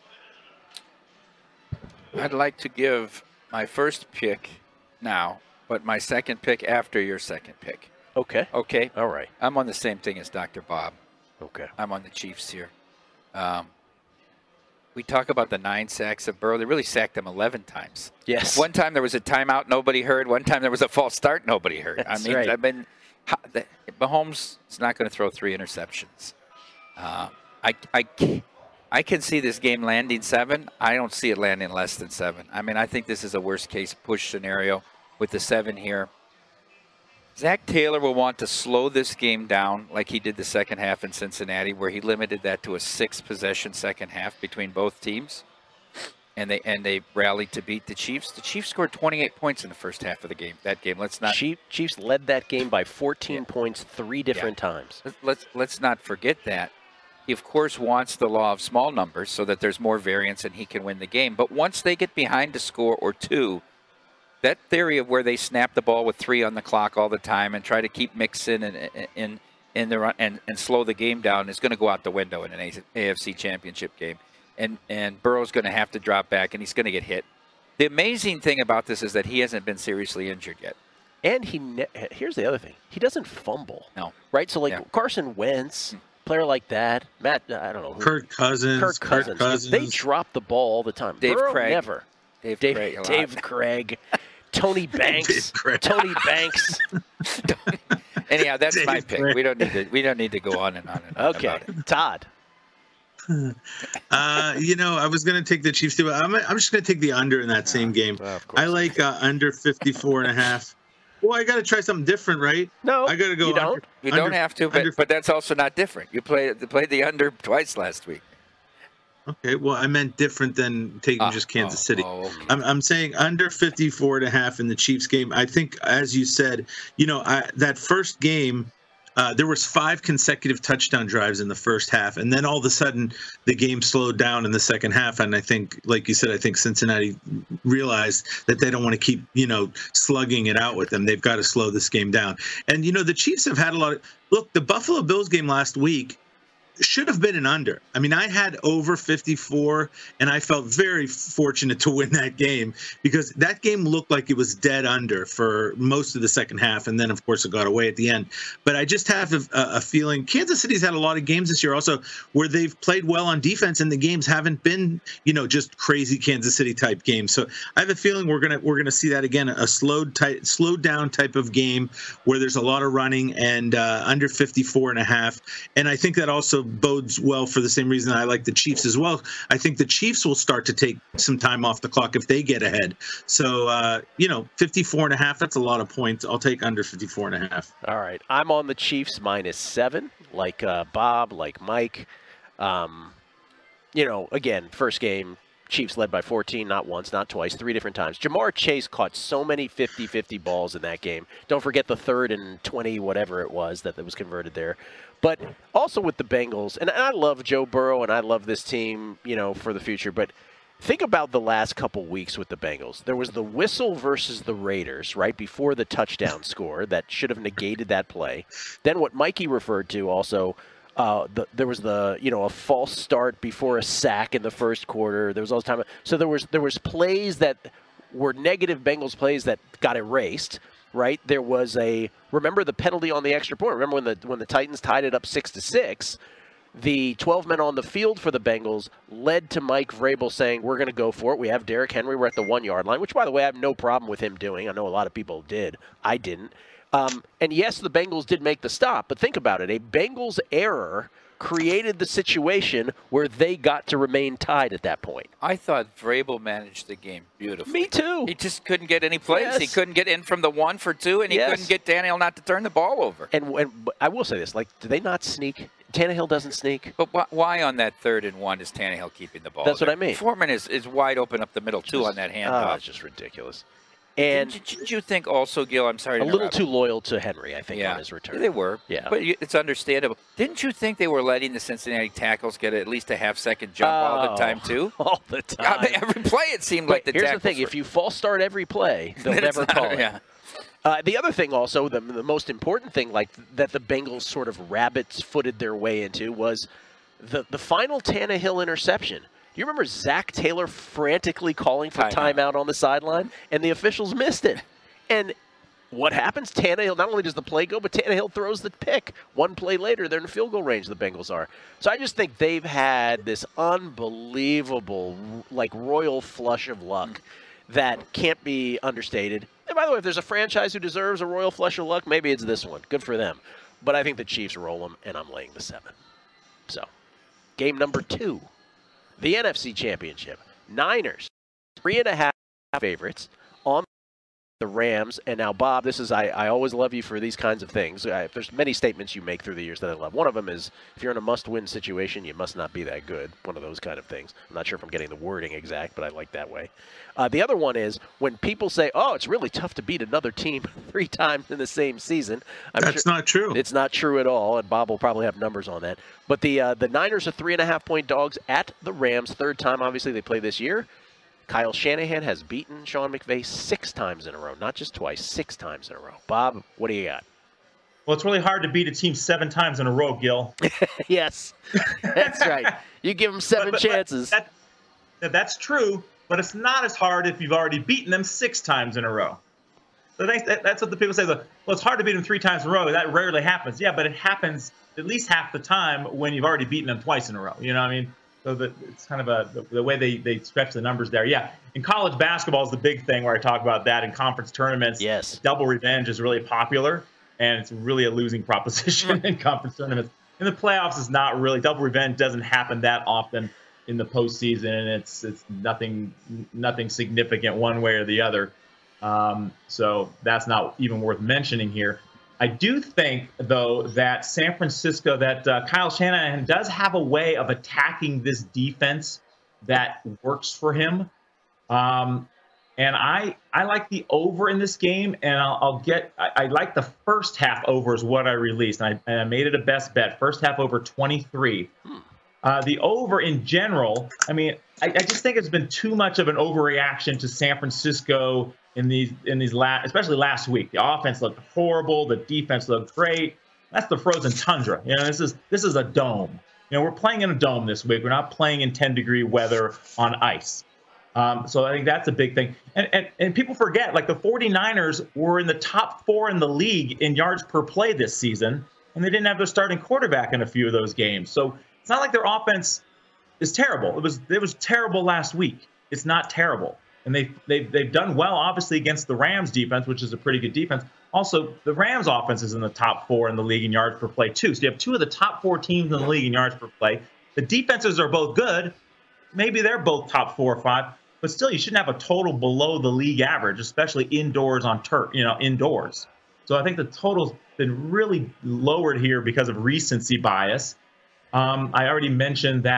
I'd like to give my first pick now, but my second pick after your second pick. Okay. Okay. All right. I'm on the same thing as Doctor Bob. Okay. I'm on the Chiefs here. Um, we talk about the nine sacks of Burrow. They really sacked him eleven times. Yes. One time there was a timeout nobody heard. One time there was a false start nobody heard. That's I mean, right. I've been Mahomes is not going to throw three interceptions. Uh, I I I can see this game landing seven. I don't see it landing less than seven. I mean, I think this is a worst case push scenario with the seven here. Zach Taylor will want to slow this game down like he did the second half in Cincinnati, where he limited that to a six-possession second half between both teams, and they and they rallied to beat the Chiefs. The Chiefs scored twenty-eight points in the first half of the game. That game, let's not. Chief, Chiefs led that game by fourteen yeah. points three different yeah. times. Let's let's not forget that. He of course wants the law of small numbers so that there's more variance and he can win the game. But once they get behind a score or two, that theory of where they snap the ball with three on the clock all the time and try to keep Mixon and in in the run and, and slow the game down is going to go out the window in an A F C Championship game. And and Burrow's going to have to drop back and he's going to get hit. The amazing thing about this is that he hasn't been seriously injured yet. And he ne- here's the other thing: he doesn't fumble. No, right? So like yeah. Carson Wentz. Player like that, Matt, I don't know. Who, Kirk Cousins. Kirk Cousins. Kirk Cousins. They drop the ball all the time. Dave Burrow, Craig. never. Dave, Dave Craig. A Dave lot. Craig. Tony Banks. Craig. Tony Banks. Anyhow, that's Dave my pick. Craig. We don't need to. We don't need to go on and on and on Okay, about it. Todd. uh, you know, I was going to take the Chiefs too. But I'm, I'm just going to take the under in that same game. Well, of course. I like uh, under fifty-four and a half. Well, I got to try something different, right? No, I got to go. you don't. Under, You under, don't have to, but, under, but that's also not different. You played played the under twice last week. Okay, well, I meant different than taking Ah, just Kansas oh, City. oh, okay. I'm, I'm saying under fifty-four and a half in the Chiefs game. I think, as you said, you know, I, that first game, uh, there was five consecutive touchdown drives in the first half, and then all of a sudden the game slowed down in the second half. And I think, like you said, I think Cincinnati realized that they don't want to keep, you know, slugging it out with them. They've got to slow this game down. And, you know, the Chiefs have had a lot of – look, the Buffalo Bills game last week should have been an under. I mean, I had over fifty-four, and I felt very fortunate to win that game because that game looked like it was dead under for most of the second half, and then, of course, it got away at the end. But I just have a, a feeling Kansas City's had a lot of games this year also where they've played well on defense, and the games haven't been, you know, just crazy Kansas City type games. So I have a feeling we're gonna we're gonna see that again, a slowed type, slowed down type of game where there's a lot of running and uh, under fifty-four and a half. And I think that also bodes well for the same reason I like the Chiefs as well. I think the Chiefs will start to take some time off the clock if they get ahead. So, uh, you know, fifty-four and a half, that's a lot of points. I'll take under fifty-four and a half. All right. I'm on the Chiefs minus seven, like uh, Bob, like Mike. Um, you know, again, first game, Chiefs led by fourteen, not once, not twice, three different times. Jamar Chase caught so many fifty-fifty balls in that game. Don't forget the third and twenty, whatever it was, that was converted there. But also with the Bengals, and I love Joe Burrow, and I love this team, you know, for the future, but think about the last couple weeks with the Bengals. There was the whistle versus the Raiders right before the touchdown score that should have negated that play. Then what Mikey referred to also, uh, the, there was the you know a false start before a sack in the first quarter. There was all this time. So there was there was plays that were negative Bengals plays that got erased. Right? There was a remember the penalty on the extra point. Remember when the when the Titans tied it up six to six. The twelve men on the field for the Bengals led to Mike Vrabel saying, we're going to go for it. We have Derrick Henry. We're at the one-yard line, which, by the way, I have no problem with him doing. I know a lot of people did. I didn't. Um, and, yes, the Bengals did make the stop, but think about it. A Bengals error created the situation where they got to remain tied at that point. I thought Vrabel managed the game beautifully. Me too. He just couldn't get any plays. Yes. He couldn't get in from the one for two, and he Yes. couldn't get Tannehill not to turn the ball over. And, and I will say this, like, do they not sneak? Tannehill doesn't sneak. But wh- why on that third and one is Tannehill keeping the ball? That's there? what I mean. Foreman is, is wide open up the middle, too, Just, on that Oh, handoff. it's just ridiculous. And didn't, didn't you think also, Gil, I'm sorry to a little interrupt. too loyal to Henry, I think, Yeah. on his return. They were. Yeah. But you- it's understandable. Didn't you think they were letting the Cincinnati tackles get at least a half-second jump all the Oh, time, too? All the time. I mean, every play it seemed But like the here's the tackles thing. were- If you false start every play, they'll Then it's never not- call it. yeah. Uh, the other thing also, the, the most important thing like that the Bengals sort of rabbits-footed their way into was the, the final Tannehill interception. Do you remember Zach Taylor frantically calling for Timeout. timeout on the sideline, and the officials missed it? And what happens? Tannehill, not only does the play go, but Tannehill throws the pick. One play later, they're in field goal range, the Bengals are. So I just think they've had this unbelievable, like, royal flush of luck that can't be understated. And by the way, if there's a franchise who deserves a royal flush of luck, maybe it's this one. Good for them. But I think the Chiefs roll them, and I'm laying the seven. So, game number two, the N F C Championship. Niners, three and a half favorites on the Rams. And now, Bob, this is I, I always love you for these kinds of things. I, there's many statements you make through the years that I love. One of them is, if you're in a must-win situation, you must not be that good. One of those kind of things. I'm not sure if I'm getting the wording exact, but I like that way. Uh, the other one is when people say, oh, it's really tough to beat another team three times in the same season. I'm That's sure not true. It's not true at all, and Bob will probably have numbers on that. But the uh, the Niners are three and a half point dogs at the Rams. Third time, obviously, they play this year. Kyle Shanahan has beaten Sean McVay six times in a row, not just twice, six times in a row. Bob, what do you got? Well, it's really hard to beat a team seven times in a row, Gil. Yes, that's right. You give them seven But- but- chances. That, that- that's true, but it's not as hard if you've already beaten them six times in a row. So that's, that, that's what the people say. Well, it's hard to beat them three times in a row. That rarely happens. Yeah, but it happens at least half the time when you've already beaten them twice in a row. You know what I mean? So that it's kind of a the, the way they, they stretch the numbers there. Yeah, in college basketball is the big thing where I talk about that. In conference tournaments, yes, double revenge is really popular, and it's really a losing proposition in conference tournaments. In the playoffs, it's not really. Double revenge doesn't happen that often in the postseason, and it's it's nothing nothing significant one way or the other. Um, so that's not even worth mentioning here. I do think, though, that San Francisco, that uh, Kyle Shanahan does have a way of attacking this defense that works for him. Um, and I I like the over in this game, and I'll, I'll get I, I like the first half over is what I released, and I, and I made it a best bet. First half over twenty-three. Uh, the over in general, I mean, I, I just think it's been too much of an overreaction to San Francisco in these in these last, especially last week. The offense looked horrible, the defense looked great. That's the frozen tundra. You know, this is this is a dome. You know, we're playing in a dome this week. We're not playing in ten degree weather on ice. Um, so I think that's a big thing. And, and and people forget, like the 49ers were in the top four in the league in yards per play this season, and they didn't have their starting quarterback in a few of those games. So it's not like their offense is terrible. It was it was terrible last week. It's not terrible. And they they've, they've done well, obviously, against the Rams defense, which is a pretty good defense. Also, the Rams offense is in the top four in the league in yards per play, too. So you have two of the top four teams in the league in yards per play. The defenses are both good. Maybe they're both top four or five. But still, you shouldn't have a total below the league average, especially indoors on turf, you know, indoors. So I think the total's been really lowered here because of recency bias. Um, I already mentioned that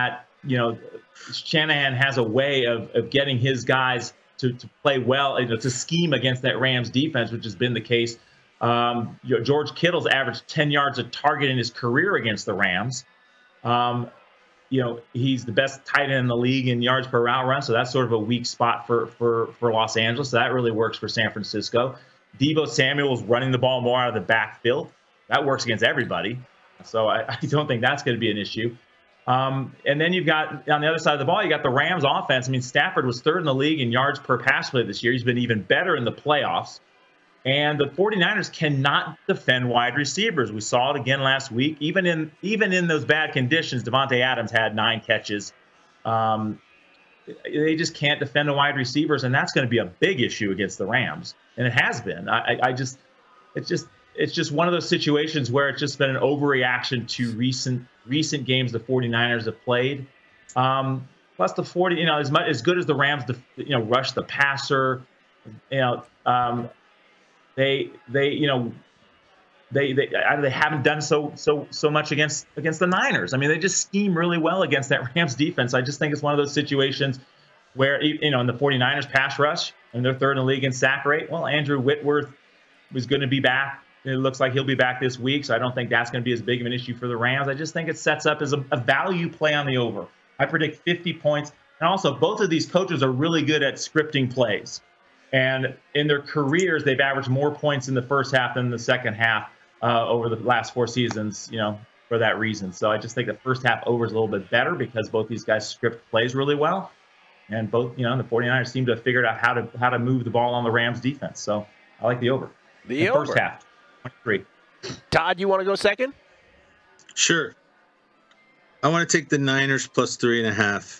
you know, Shanahan has a way of, of getting his guys to, to play well, you know, to scheme against that Rams defense, which has been the case. Um, you know, George Kittle's averaged ten yards a target in his career against the Rams. Um, you know, he's the best tight end in the league in yards per route run, so that's sort of a weak spot for for for Los Angeles. So that really works for San Francisco. Deebo Samuel's running the ball more out of the backfield. That works against everybody. So I, I don't think that's going to be an issue. Um, and then you've got, on the other side of the ball, you got the Rams offense. I mean, Stafford was third in the league in yards per pass play this year. He's been even better in the playoffs. And the 49ers cannot defend wide receivers. We saw it again last week. Even in even in those bad conditions, Devontae Adams had nine catches. Um, they just can't defend the wide receivers, and that's going to be a big issue against the Rams. And it has been. I, I just, it's just, it's just one of those situations where it's just been an overreaction to recent recent games the 49ers have played. Um, plus the forty, you know, as much as good as the Rams, you know, rush the passer, you know. Um, They, they, you know, they, they, they haven't done so, so, so much against, against the Niners. I mean, they just scheme really well against that Rams defense. I just think it's one of those situations where, you know, in the 49ers pass rush, and they're third in the league in sack rate. Well, Andrew Whitworth was going to be back. It looks like he'll be back this week, so I don't think that's going to be as big of an issue for the Rams. I just think it sets up as a, a value play on the over. I predict fifty points. And also, both of these coaches are really good at scripting plays. And in their careers, they've averaged more points in the first half than the second half uh, over the last four seasons, you know, for that reason. So I just think the first half over is a little bit better because both these guys script plays really well. And both, you know, the 49ers seem to have figured out how to how to move the ball on the Rams defense. So I like the over. The the over. First half, twenty-three. Todd, you want to go second? Sure. I want to take the Niners plus three and a half.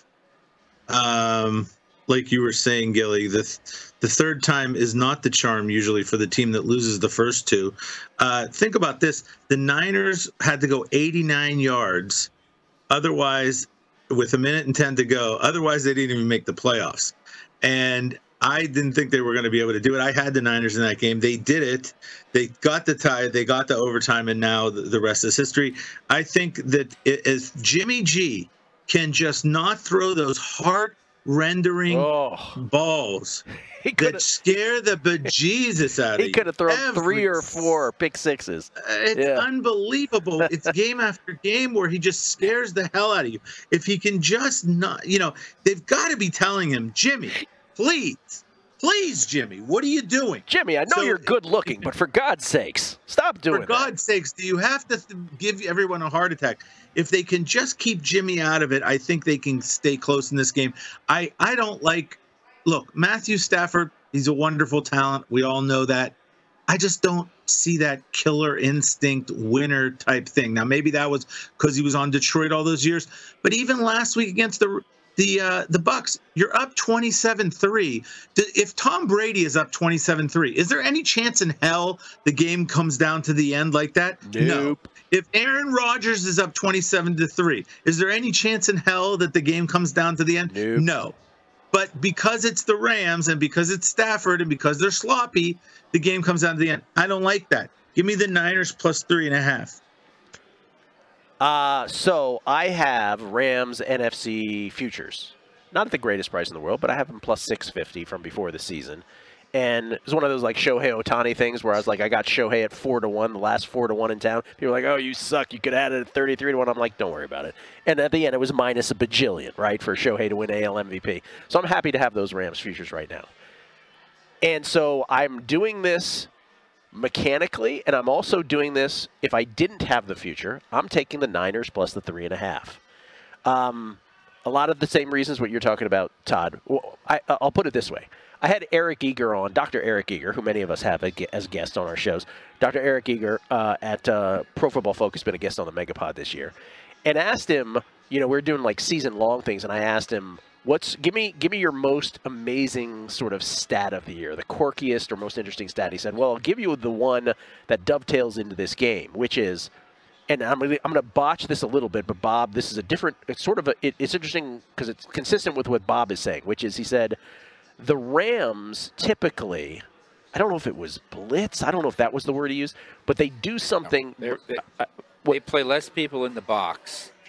Um, like you were saying, Gilly, the the third time is not the charm usually for the team that loses the first two. Uh, think about this. The Niners had to go eighty-nine yards. Otherwise, with a minute and ten to go, otherwise they didn't even make the playoffs. And I didn't think they were going to be able to do it. I had the Niners in that game. They did it. They got the tie. They got the overtime, and now the, the rest is history. I think that it, as Jimmy G can just not throw those heart-rendering oh. balls that scare the bejesus out of you. He could have thrown Every, three or four pick sixes. It's yeah. unbelievable. It's game after game where he just scares the hell out of you. If he can just not, you know, they've got to be telling him, Jimmy, please, please, Jimmy, what are you doing? Jimmy, I know so, you're good looking, but for God's sakes, stop doing For God's that. sakes, do you have to th- give everyone a heart attack? If they can just keep Jimmy out of it, I think they can stay close in this game. I, I don't like, look, Matthew Stafford, he's a wonderful talent. We all know that. I just don't see that killer instinct winner type thing. Now, maybe that was because he was on Detroit all those years. But even last week against the the uh, the Bucs, you're up twenty-seven three. If Tom Brady is up twenty-seven three, is there any chance in hell the game comes down to the end like that? Nope. No. If Aaron Rodgers is up twenty-seven to three, is there any chance in hell that the game comes down to the end? Nope. No. But because it's the Rams and because it's Stafford and because they're sloppy, the game comes down to the end. I don't like that. Give me the Niners plus three and a half. Uh, so I have Rams N F C futures. Not at the greatest price in the world, but I have them plus six fifty from before the season. And it was one of those like Shohei Ohtani things where I was like, I got Shohei at four to one, the last four to one in town. People were like, oh, you suck. You could add it at thirty-three to one. I'm like, don't worry about it. And at the end, it was minus a bajillion, right, for Shohei to win A L M V P. So I'm happy to have those Rams futures right now. And so I'm doing this mechanically, and I'm also doing this if I didn't have the future. I'm taking the Niners plus the three and a half. Um, a lot of the same reasons what you're talking about, Todd. Well, I, I'll put it this way. I had Eric Eager on, Doctor Eric Eager, who many of us have as guests on our shows. Doctor Eric Eager uh, at uh, Pro Football Focus, been a guest on the Megapod this year, and asked him, you know, we're doing like season-long things, and I asked him, What's give me give me your most amazing sort of stat of the year, the quirkiest or most interesting stat? He said, well, I'll give you the one that dovetails into this game, which is, and I'm gonna, I'm going to botch this a little bit, but Bob, this is a different, it's sort of a, it, it's interesting because it's consistent with what Bob is saying, which is he said, the Rams typically, I don't know if it was blitz, I don't know if that was the word he used, but they do something. No, they, uh, they play less people in the box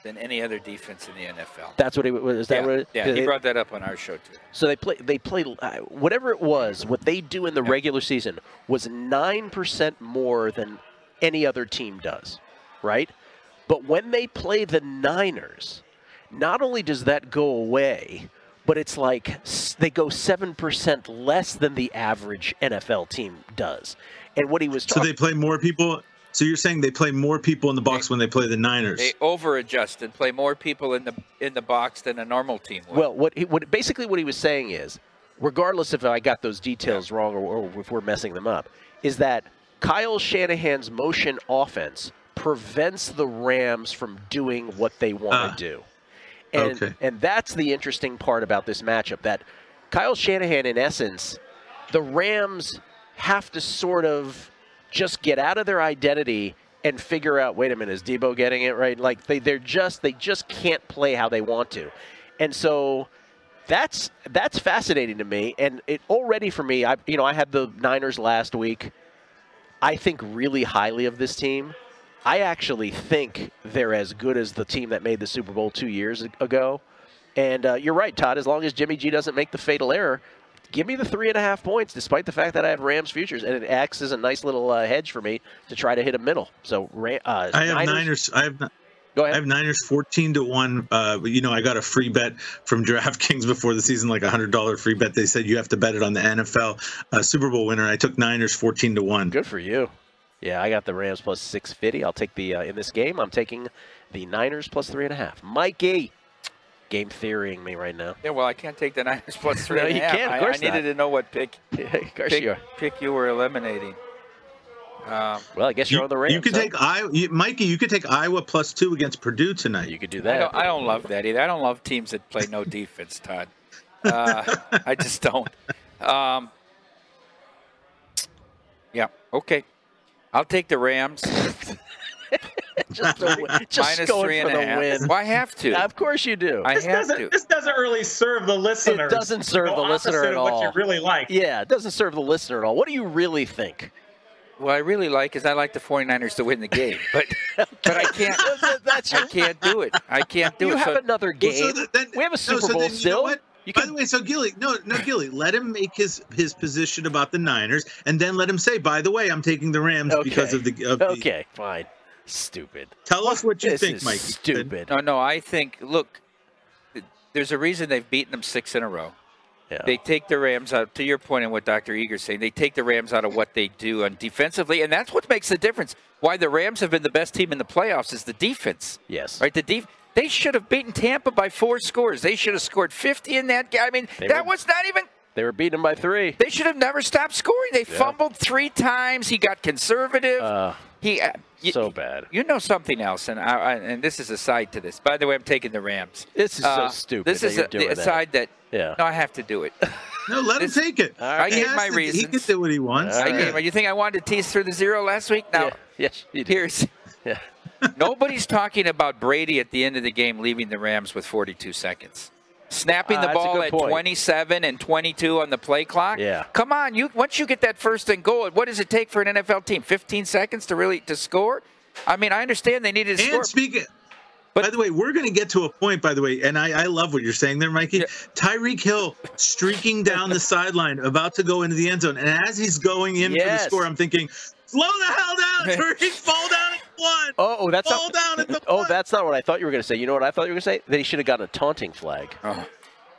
than any other defense in the N F L. That's what he was. Is that yeah, what it, yeah, they, he brought that up on our show too. So they play. They play uh, whatever it was. What they do in the Yeah. regular season was nine percent more than any other team does, right? But when they play the Niners, not only does that go away, but it's like s- they go seven percent less than the average N F L team does. And what he was So talking. they play more people. So you're saying they play more people in the box They- when they play the Niners? They over-adjust and play more people in the in the box than a normal team would. Well, what, he, what basically what he was saying is, regardless if I got those details wrong or, or if we're messing them up, is that Kyle Shanahan's motion offense prevents the Rams from doing what they want Ah, to do. And, okay. and that's the interesting part about this matchup, that Kyle Shanahan, in essence, the Rams have to sort of just get out of their identity and figure out, wait a minute, is Debo getting it right? Like they, they're just they just can't play how they want to. And so that's that's fascinating to me. And it already for me, I you know, I had the Niners last week. I think really highly of this team. I actually think they're as good as the team that made the Super Bowl two years ago. And uh, you're right, Todd. As long as Jimmy G doesn't make the fatal error, give me the three and a half points, despite the fact that I have Rams futures, and it acts as a nice little uh, hedge for me to try to hit a middle. So uh, I have Niners, Niners. I have. Go I ahead. have Niners fourteen to one. Uh, you know, I got a free bet from DraftKings before the season, like a hundred dollar free bet. They said you have to bet it on the N F L uh, Super Bowl winner. I took Niners fourteen to one. Good for you. Yeah, I got the Rams plus six fifty. I'll take the uh, in this game. I'm taking the Niners plus three and a half. Mikey, game theorying me right now. Yeah, well, I can't take the Niners plus three No, and a you half. can't, of I- course I, needed not. to know what pick Yeah, of course pick, you are. pick you were eliminating. Um, Well, I guess you're You, on the Rams. you could huh? take Iowa, you, Mikey. You could take Iowa plus two against Purdue tonight. You could do I that. don't, I don't love that either. I don't love teams that play no defense, Todd. Uh, I just don't. Um, yeah, okay. I'll take the Rams. just a win. Just Minus going three for and a the half. win. Well, I have to. Of course you do. I This have doesn't, to. this doesn't really serve the listeners. It doesn't serve Go the listener opposite at of what all. you really like. Yeah, it doesn't serve the listener at all. What do you really think? What I really like is I like the 49ers to win the game, but but I can't. That's I can't do it. I can't do you it. have So- another Well, game. so th- then- we have a no, Super so Bowl then, you still. know what? You By can, the way, so Gilly, no, no, Gilly, let him make his his position about the Niners, and then let him say, "By the way, I'm taking the Rams Okay. because of the." Of the okay, fine. Stupid. Tell us what you This think, is Mikey. stupid. No, no. I think. Look, th- there's a reason they've beaten them six in a row. Yeah. They take the Rams out. To your point, and what Doctor Eager's saying, they take the Rams out of what they do on defensively, and that's what makes the difference. Why the Rams have been the best team in the playoffs is the defense. Yes. Right. The def- They should have beaten Tampa by four scores. They should have scored fifty in that game. I mean, They that were- was not even. They were beating them by three. They should have never stopped scoring. They fumbled three times. He got conservative. Uh, he uh, y- so bad. You know something else, and I, I, and this is a side to this. By the way, I'm taking the Rams. This is Uh, so stupid. This that is you're a, doing the that. side that. Yeah. No, I have to do it. No, let him This- take it. I He gave has my to- He reasons. can do what he wants. All I right. gave, you think I wanted to tease through the zero last week? No. Yeah. Yes, you did. Here's. Yeah. Nobody's talking about Brady at the end of the game leaving the Rams with forty-two seconds. Snapping Uh, the that's a ball good at point. twenty-seven and twenty-two on the play clock. Yeah. Come on, you once you get that first and goal, what does it take for an N F L team? fifteen seconds to really to score? I mean, I understand they needed to And score. speaking, But- by the way, we're going to get to a point, by the way, and I, I love what you're saying there, Mikey. Yeah. Tyreek Hill streaking down the sideline, about to go into the end zone. And as he's going in for the Yes. score, I'm thinking, slow the hell down, Tyreek, fall down at one. Oh, that's fall not. down at the Oh, one. that's not what I thought you were going to say. You know what I thought you were going to say? That he should have gotten a taunting flag. Oh.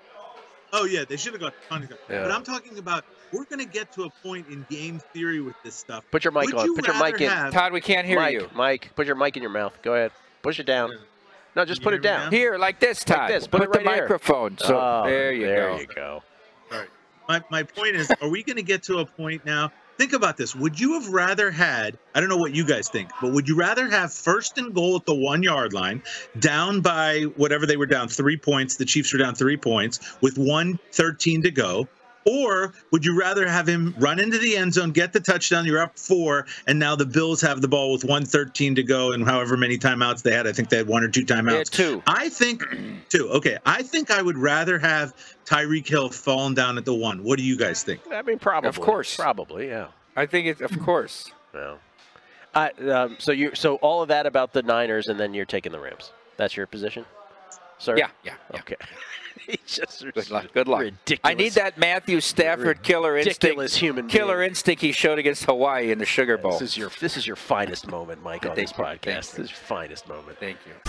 Oh, yeah, they should have got Taunting. Yeah. But I'm talking about, we're going to get to a point in game theory with this stuff. Put your mic Would on. you Put your mic rather in. have- Todd, we can't hear Mike, you. Mike, put your mic in your mouth. Go ahead. Push it down. No, just Can put you it hear me down. now? Here, like this, Todd. this. Put Put, it the right here. microphone. So Oh, there you there go. you go. All right. My, my point is, are we going to get to a point now? Think about this. Would you have rather had, I don't know what you guys think, but would you rather have first and goal at the one yard line, down by whatever they were down, three points, the Chiefs were down three points, with one thirteen to go? Or would you rather have him run into the end zone, get the touchdown, you're up four, and now the Bills have the ball with one thirteen to go and however many timeouts they had? I think they had one or two timeouts. Yeah, two. I think two. Okay. I think I would rather have Tyreek Hill falling down at the one. What do you guys think? I mean, probably. Of course. Probably, yeah. I think it's of course. No. I, um, so you, so all of that about the Niners, and then you're taking the Rams. That's your position, sir? Yeah, yeah, yeah. Okay. He's just Good luck. Good luck. Ridiculous. I need that Matthew Stafford killer ridiculous instinct. human Killer being. instinct he showed against Hawaii in the Sugar Bowl. This is your this is your finest moment, Mike, on Thank this you. podcast. Thank This you. is your finest moment. Thank you.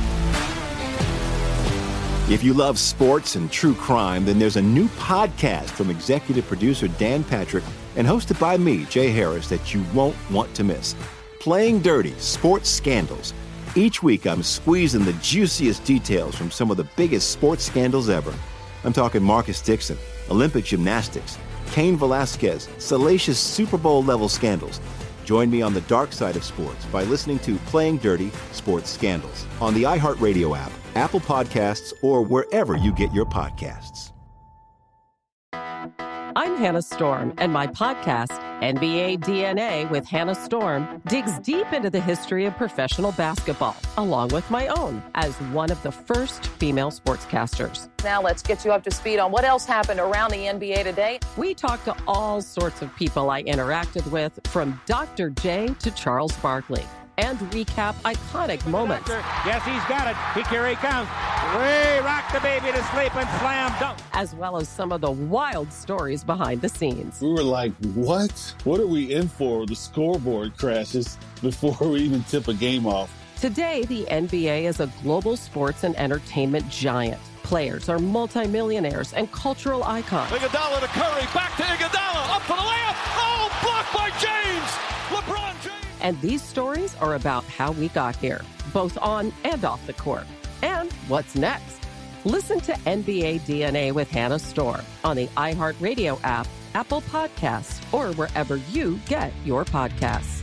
If you love sports and true crime, then there's a new podcast from executive producer Dan Patrick and hosted by me, Jay Harris, that you won't want to miss. Playing Dirty: Sports Scandals. Each week, I'm squeezing the juiciest details from some of the biggest sports scandals ever. I'm talking Marcus Dixon, Olympic gymnastics, Cain Velasquez, salacious Super Bowl-level scandals. Join me on the dark side of sports by listening to Playing Dirty: Sports Scandals on the iHeartRadio app, Apple Podcasts, or wherever you get your podcasts. I'm Hannah Storm, and my podcast, N B A D N A with Hannah Storm, digs deep into the history of professional basketball, along with my own, as one of the first female sportscasters. Now let's get you up to speed on what else happened around the N B A today. We talk to all sorts of people I interacted with, from Doctor J to Charles Barkley, and recap iconic moments. Yes, he's got it. He here he comes. Way rock the baby to sleep and slam dunk. As well as some of the wild stories behind the scenes. We were like, what? What are we in for? The scoreboard crashes before we even tip a game off. Today, the N B A is a global sports and entertainment giant. Players are multimillionaires and cultural icons. Iguodala to Curry, back to Iguodala, up for the layup. Oh, blocked by James. LeBron James. And these stories are about how we got here, both on and off the court. And what's next? Listen to N B A D N A with Hannah Storm on the iHeartRadio app, Apple Podcasts, or wherever you get your podcasts.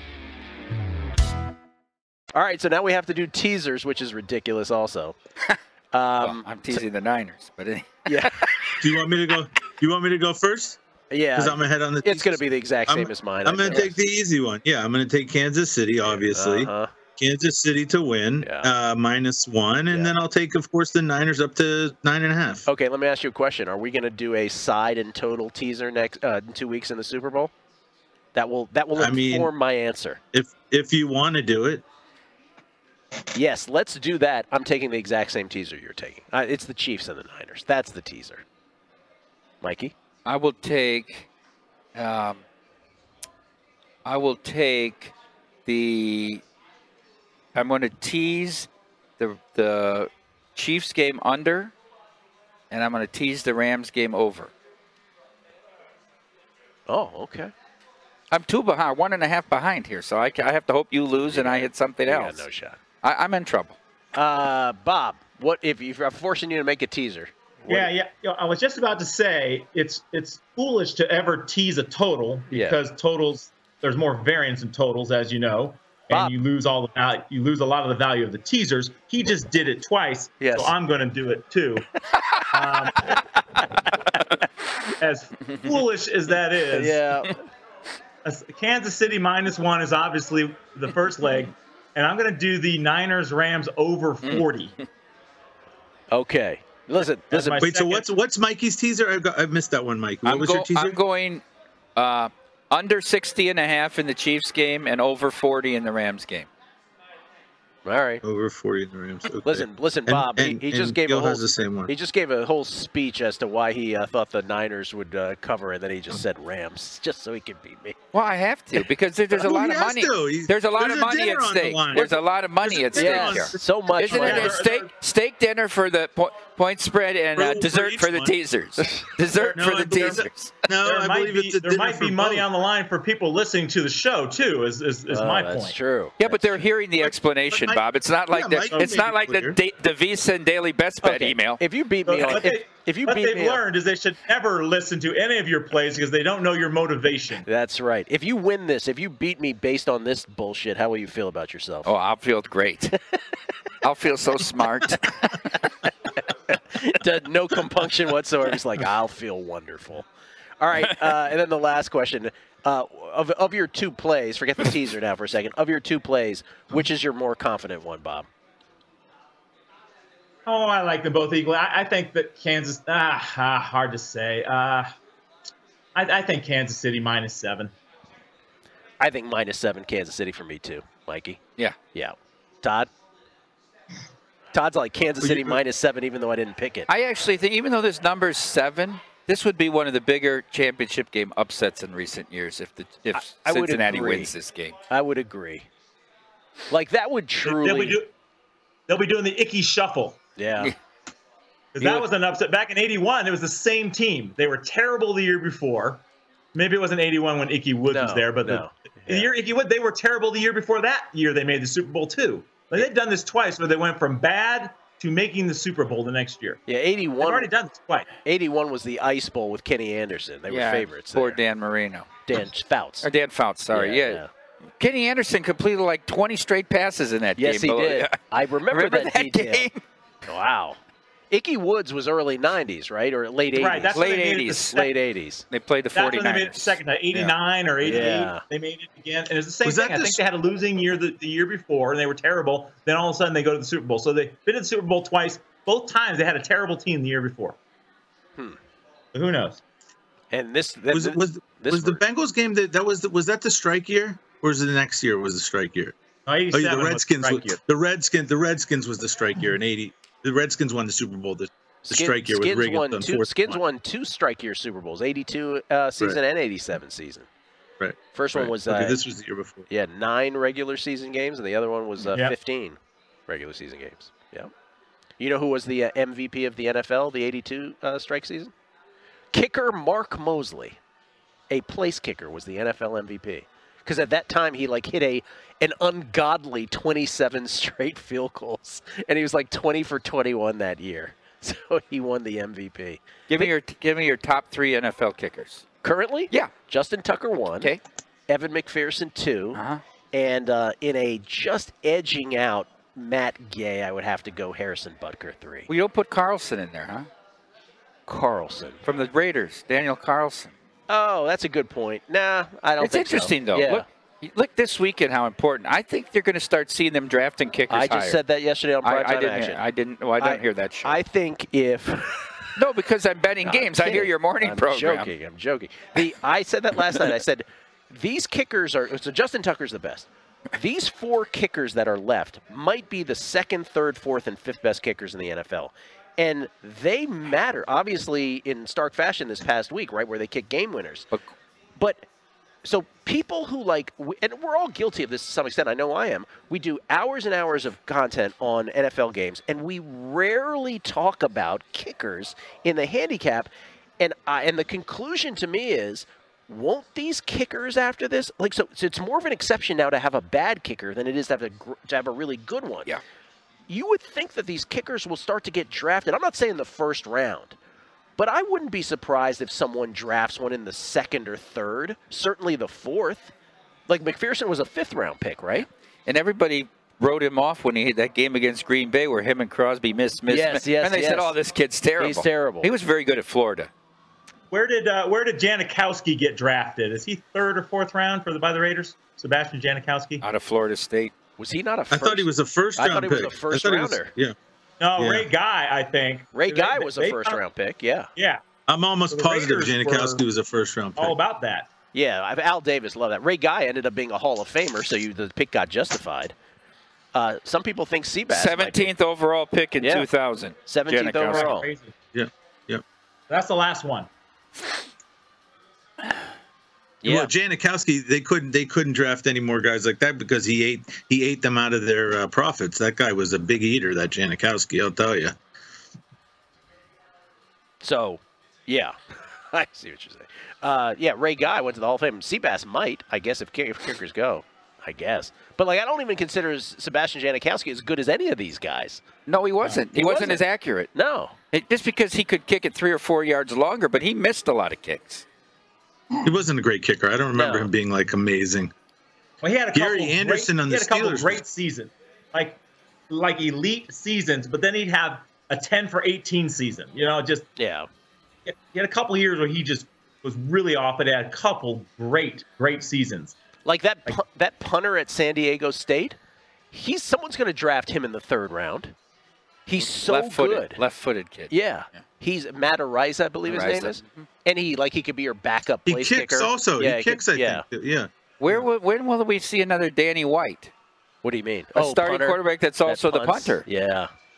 All right, so now we have to do teasers, which is ridiculous also. Um, well, I'm teasing the Niners, but anyway. Yeah. Do you want me to go? Do you want me to go first? Yeah. Because I'm ahead on the. It's going to be the exact same I'm, as mine. I'm going to take the easy one. Yeah, I'm going to take Kansas City, obviously. Uh-huh. Kansas City to win, Yeah. uh, minus one, and Yeah. then I'll take, of course, the Niners up to nine and a half. Okay, let me ask you a question. Are we going to do a side and total teaser next uh, in two weeks in the Super Bowl? That will that will I inform mean, my answer. If if you want to do it, Yes, let's do that. I'm taking the exact same teaser you're taking. Uh, it's the Chiefs and the Niners. That's the teaser. Mikey? I will take. Um, I will take the. I'm going to tease the the Chiefs game under, and I'm going to tease the Rams game over. Oh, okay. I'm two behind, one and a half behind here, so I, I have to hope you lose and I hit something You else. got no shot. I, I'm in trouble. Uh, Bob, what if, if I'm forcing you to make a teaser? What Yeah, yeah. You know, I was just about to say it's it's foolish to ever tease a total Yeah. because totals there's more variance in totals, as you know, and Bob. you lose all the val- you lose a lot of the value of the teasers. He just did it twice, Yes. so I'm going to do it too. um, as foolish as that is, Yeah. as- Kansas City minus one is obviously the first leg, and I'm going to do the Niners Rams over forty. Okay. Listen, That's listen. my wait. So second- what's what's Mikey's teaser? I, got, I missed that one, Mike. What I'm, was go- your teaser? I'm going uh, under sixty and a half in the Chiefs game and over forty in the Rams game. All right. Over forty in the Rams. Okay. Listen, listen, And- Bob. and- he, he just and gave Gil a whole has the same one. He just gave a whole speech as to why he uh, thought the Niners would uh, cover, and then he just said Rams, just so he could beat me. Well, I have to because there- there's a Oh, lot he of has money. to. He's- There's a lot there's of a money dinner at on the stake. line. There's a lot of money at There's a stake dinner here. on- so much. Isn't money. it a There- steak steak dinner for the po- point spread and uh, For- for dessert each for the one. teasers? Dessert No, for I the believe that- teasers. No, there I might believe be, it's a there dinner might be for money both. on the line for people listening to the show too. Is is, is Oh, my that's point? true. Yeah, but they're hearing the explanation, Mike- Bob. It's not like yeah, the, Mike it's made not it like the clear. da- the Visa and Daily Best Bet Okay, email. If you beat me But on, what if, they- if you what beat they've me on, learned is they should never listen to any of your plays because they don't know your motivation. that's right. If you win this, if you beat me based on this bullshit, how will you feel about yourself? Oh, I'll feel great. I'll feel so smart. No compunction whatsoever. He's like, I'll feel wonderful. All right, uh, and then the last question. Uh, of, of your two plays, forget the teaser now for a second. Of your two plays, which is your more confident one, Bob? Oh, I like them both equally. I, I think that Kansas. Ah, ah hard to say. Uh, I, I think Kansas City minus seven. I think minus seven Kansas City for me too, Mikey. Yeah. Yeah. Todd? Todd's like Kansas City minus seven, even though I didn't pick it. I actually think, even though this number's seven, this would be one of the bigger championship game upsets in recent years if the if I, I Cincinnati would agree. wins this game. I would agree. Like, that would truly... They'll be, do, they'll be doing the Icky Shuffle. Yeah. Because that was an upset. Back in eighty-one, it was the same team. They were terrible the year before. Maybe it wasn't eighty-one when Icky Woods no, was there, but no. the, the year Icky Woods, they were terrible the year before that year they made the Super Bowl too. Like, they've done this twice where they went from bad to making the Super Bowl the next year. Yeah, eighty-one. They've already done this twice. eighty-one was the Ice Bowl with Kenny Anderson. They yeah, were favorites. Poor there. Dan Marino. Dan Fouts. Or Dan Fouts, sorry. Yeah, Yeah. yeah. Kenny Anderson completed like twenty straight passes in that yes, game. Yes, he did. Yeah. I remember, remember that, that detail. game. Wow. Icky Woods was early nineties, right? Or late eighties? Right, that's late when they made it eighties. the sec- Late eighties. They played the That's forty-niners. when they made it the second time, eighty-nine yeah. or eighty-eight. Yeah. They made it again. And it's the same Was thing. that I the think s- they had a losing year the, the year before, and they were terrible. Then all of a sudden they go to the Super Bowl. So they've been in the Super Bowl twice. Both times they had a terrible team the year before. Hmm. But who knows? And this... this Was it was this was the Bengals game that that was the, was that the strike year, or was it the next year was the strike year? No, Oh, yeah, eighty-seven the was Redskins. strike Was, year. the Redskins. The Redskins was the strike year in eighty. The Redskins won the Super Bowl. The, the Skin- strike year with Skins Reagan won on two, fourth Skins one. won two strike year Super Bowls, eighty-two uh, season Right. and eighty-seven season. Right. First right. one was... Okay, Uh, this was the year before. Yeah, nine regular season games, and the other one was uh, Yep. fifteen regular season games. Yeah. You know who was the uh, M V P of the N F L, the eighty-two uh, strike season? Kicker Mark Mosley, a place kicker, was the N F L M V P. Because at that time, he like hit a an ungodly twenty-seven straight field goals, and he was like twenty for twenty-one that year. So he won the M V P. Give me your give me your top three N F L kickers. Currently? Yeah. Justin Tucker one. Okay. Evan McPherson two. Uh-huh. And uh, in a just edging out Matt Gay, I would have to go Harrison Butker three. Well, you don't put Carlson in there, huh? Carlson. From the Raiders, Daniel Carlson. Oh, that's a good point. Nah, I don't It's think so. interesting, though. Yeah. Look, look this weekend how important. I think they're going to start seeing them drafting kickers I just higher. said that yesterday on Prime I, I Time didn't Action. Hear, I didn't. Well, I didn't I- hear that show. I think if... no, because I'm betting games. I hear kidding. your morning I'm program. joking. I'm joking. The I said that last night. I said, these kickers are... So Justin Tucker's the best. These four kickers that are left might be the second, third, fourth, and fifth best kickers in the N F L. And they matter, obviously, in stark fashion this past week, right, where they kick game winners. But, but so people who like, and we're all guilty of this to some extent, I know I am, we do hours and hours of content on N F L games, and we rarely talk about kickers in the handicap. And I, and the conclusion to me is, won't these kickers after this, like, so, so it's more of an exception now to have a bad kicker than it is to have a, gr- to have a really good one. Yeah. You would think that these kickers will start to get drafted. I'm not saying the first round, but I wouldn't be surprised if someone drafts one in the second or third, certainly the fourth. Like McPherson was a fifth round pick, right? And everybody wrote him off when he had that game against Green Bay where him and Crosby missed, missed, Yes, missed. yes, and they yes. said, oh, this kid's terrible. He's terrible. He was very good at Florida. Where did uh, where did Janikowski get drafted? Is he third or fourth round for the by the Raiders? Sebastian Janikowski? Out of Florida State. Was he not a I first? thought he was a first I round thought he pick. was a first I thought he was- rounder. yeah. No, Yeah. Ray Guy, I think. Ray They- Guy they- was a they first found- round pick, yeah. Yeah, I'm almost So the positive Raiders Janikowski were was a first round pick. all about that. Yeah, I've- Al Davis, love that. Ray Guy ended up being a Hall of Famer, so you, the pick got justified. Uh, some people think Seabass might be. seventeenth overall pick in Yeah. two thousand. seventeenth Janikowski. overall. Crazy. Yeah. Yeah. That's the last one. Yeah. Well, Janikowski, they couldn't they couldn't draft any more guys like that because he ate he ate them out of their uh, profits. That guy was a big eater, that Janikowski, I'll tell you. So, yeah, I see what you're saying. Uh, yeah, Ray Guy went to the Hall of Fame. Seabass might, I guess, if, kick- if kickers go, I guess. But like, I don't even consider Sebastian Janikowski as good as any of these guys. No, he wasn't. He he wasn't, wasn't. as accurate. No. It, just because he could kick it three or four yards longer, but he missed a lot of kicks. He wasn't a great kicker. I don't remember No. him being like amazing. Well, he had a Gary couple Anderson great, on he the had a couple Steelers great seasons, like like elite seasons. But then he'd have a ten for eighteen season. You know, just Yeah. he had a couple of years where he just was really off, but he had a couple great great seasons. Like that pu- that punter at San Diego State, he's someone's going to draft him in the third round. He's so left-footed, good. left-footed kid. Yeah. Yeah. He's Matt Araiza, I believe his Araiza. name is. And he like he could be your backup He place kicks kicker. also. Yeah, he kicks, could- I yeah. think. Yeah. Where will, when will we see another Danny White? What do you mean? A oh, starting punter quarterback that's that also the punts? punter. Yeah.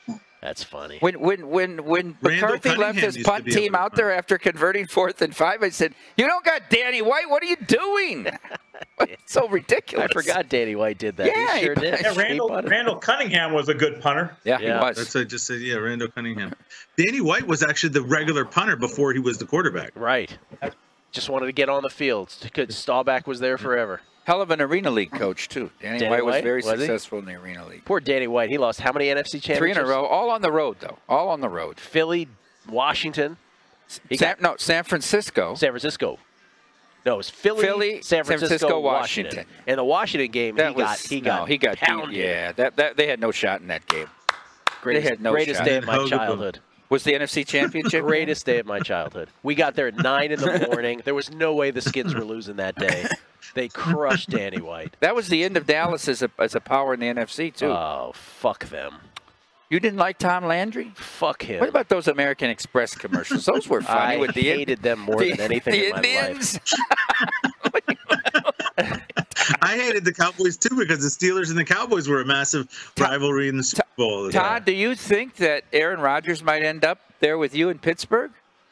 That's funny. When when when when Randall McCarthy left Cunningham his used to punt be able team to out there after converting fourth and five, I said, "You don't got Danny White. What are you doing?" It's so ridiculous. I forgot Danny White did that. Yeah, he sure he- did. Yeah, He Randall, punted. Randall Cunningham was a good punter. Yeah, Yeah. he was. That's what I just said. Yeah, Randall Cunningham. Danny White was actually the regular punter before he was the quarterback. Right. Just wanted to get on the field. Because Staubach was there forever. Hell of an Arena League coach too. Danny, Danny White was White, very was he? successful in the Arena League. Poor Danny White. He lost how many N F C Three championships? in a row, all on the road though. All on the road. Philly, Washington. He San, got no, San Francisco. San Francisco. No, it was Philly, Philly, San San Francisco, Francisco, Washington. Washington. And the Washington game, That he was got he no, got he got beat. pounded. Yeah, that, that they had no shot in that game. Greatest, had no greatest shot. day of my Hogan. childhood. Was the N F C Championship? Greatest day of my childhood. We got there at nine in the morning. There was no way the Skins were losing that day. They crushed Danny White. That was the end of Dallas as a as a power in the N F C too. Oh, fuck them. You didn't like Tom Landry? Fuck him. What about those American Express commercials? Those were funny. I with the hated them more the, than anything the in my Indians. life. I hated the Cowboys too because the Steelers and the Cowboys were a massive rivalry in the Super Bowl. Todd, do you think that Aaron Rodgers might end up there with you in Pittsburgh?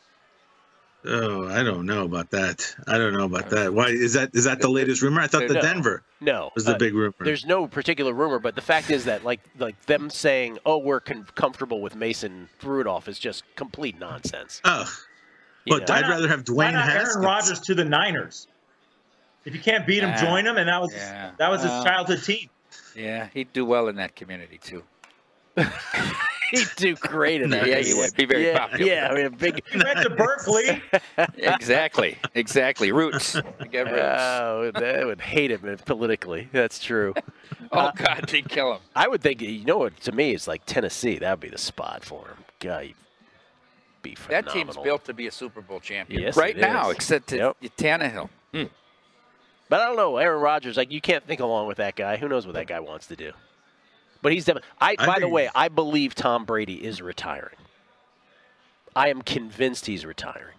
Oh, I don't know about that. I don't know about that. Why is that? Is that the latest rumor? I thought the No. Denver No, was the uh, big rumor. There's no particular rumor, but the fact is that like like them saying, "Oh, we're con- comfortable with Mason Rudolph," is just complete nonsense. Oh, You but know? I'd rather have Why Dwayne not Haskins. Aaron Rodgers to the Niners? If you can't beat him, Yeah. join him, and that was Yeah. that was his Uh, childhood team. Yeah, he'd do well in that community too. He'd do great in that. Yeah, he would be very yeah, popular. Yeah, I mean, big. He went to Berkeley. Exactly, exactly. Roots. Get roots. Oh, they would hate him politically. That's true. Oh God, they'd kill him. I would think, you know what, to me, it's like Tennessee. That would be the spot for him. God, he'd be That phenomenal. team's built to be a Super Bowl champion Yes, right it now, is. except to Yep. Tannehill. Hmm. But I don't know, Aaron Rodgers, like, you can't think along with that guy. Who knows what that guy wants to do? But he's definitely. I, I by the think- way, I believe Tom Brady is retiring. I am convinced he's retiring.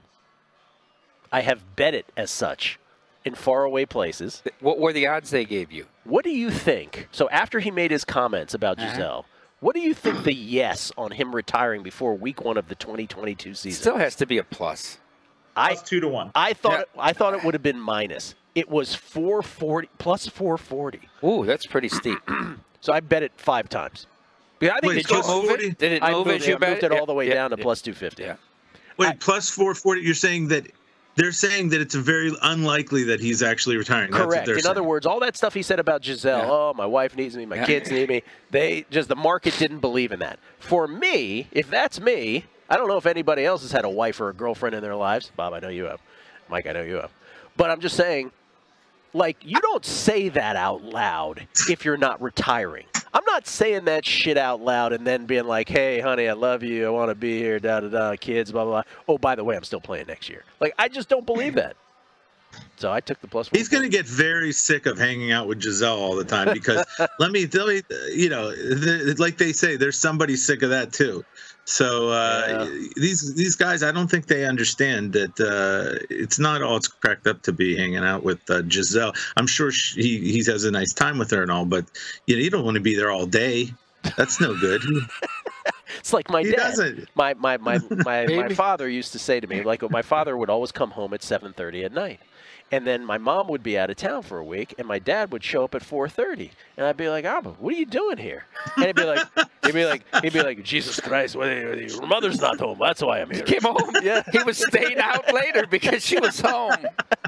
I have bet it as such in faraway places. What were the odds they gave you? What do you think? So after he made his comments about Uh-huh. Giselle, what do you think the yes on him retiring before week one of the twenty twenty-two season? Still has to be a plus. I Plus two to one. I thought Yeah. it, I thought it would have been minus. It was four forty plus four forty. Ooh, that's pretty steep. So I bet it five times. Yeah, I think Wait, it plus just- move forty? it? Did it I move moved, as you I bet moved it all the way Yeah, down to yeah. plus two fifty. Yeah. Wait, I- plus four forty. You're saying that they're saying that it's very unlikely that he's actually retiring. That's what Correct. they're In saying. other words, all that stuff he said about Giselle, Yeah. oh, my wife needs me, my Yeah. kids need me, they just, the market didn't believe in that. For me, if that's me, I don't know if anybody else has had a wife or a girlfriend in their lives. Bob, I know you have. Mike, I know you have. But I'm just saying, like, you don't say that out loud if you're not retiring. I'm not saying that shit out loud and then being like, hey, honey, I love you. I want to be here, da-da-da, kids, blah, blah, blah. Oh, by the way, I'm still playing next year. Like, I just don't believe that. So I took the plus one. He's going to get very sick of hanging out with Giselle all the time because let me tell you, you know, the, like they say, there's somebody sick of that too. So uh, Yeah. these these guys, I don't think they understand that uh, it's not all it's cracked up to be hanging out with uh, Giselle. I'm sure she, he he has a nice time with her and all, but you know, you don't want to be there all day. That's no good. It's like my He dad. doesn't. My my my my, my Baby. father used to say to me, like, my father would always come home at seven thirty at night. And then my mom would be out of town for a week, and my dad would show up at four thirty, and I'd be like, "Abba, what are you doing here?" And he'd be like, "He'd be like, he'd be like, Jesus Christ, what are you, your mother's not home. That's why I'm here." Came home. Yeah. He was staying out later because she was home.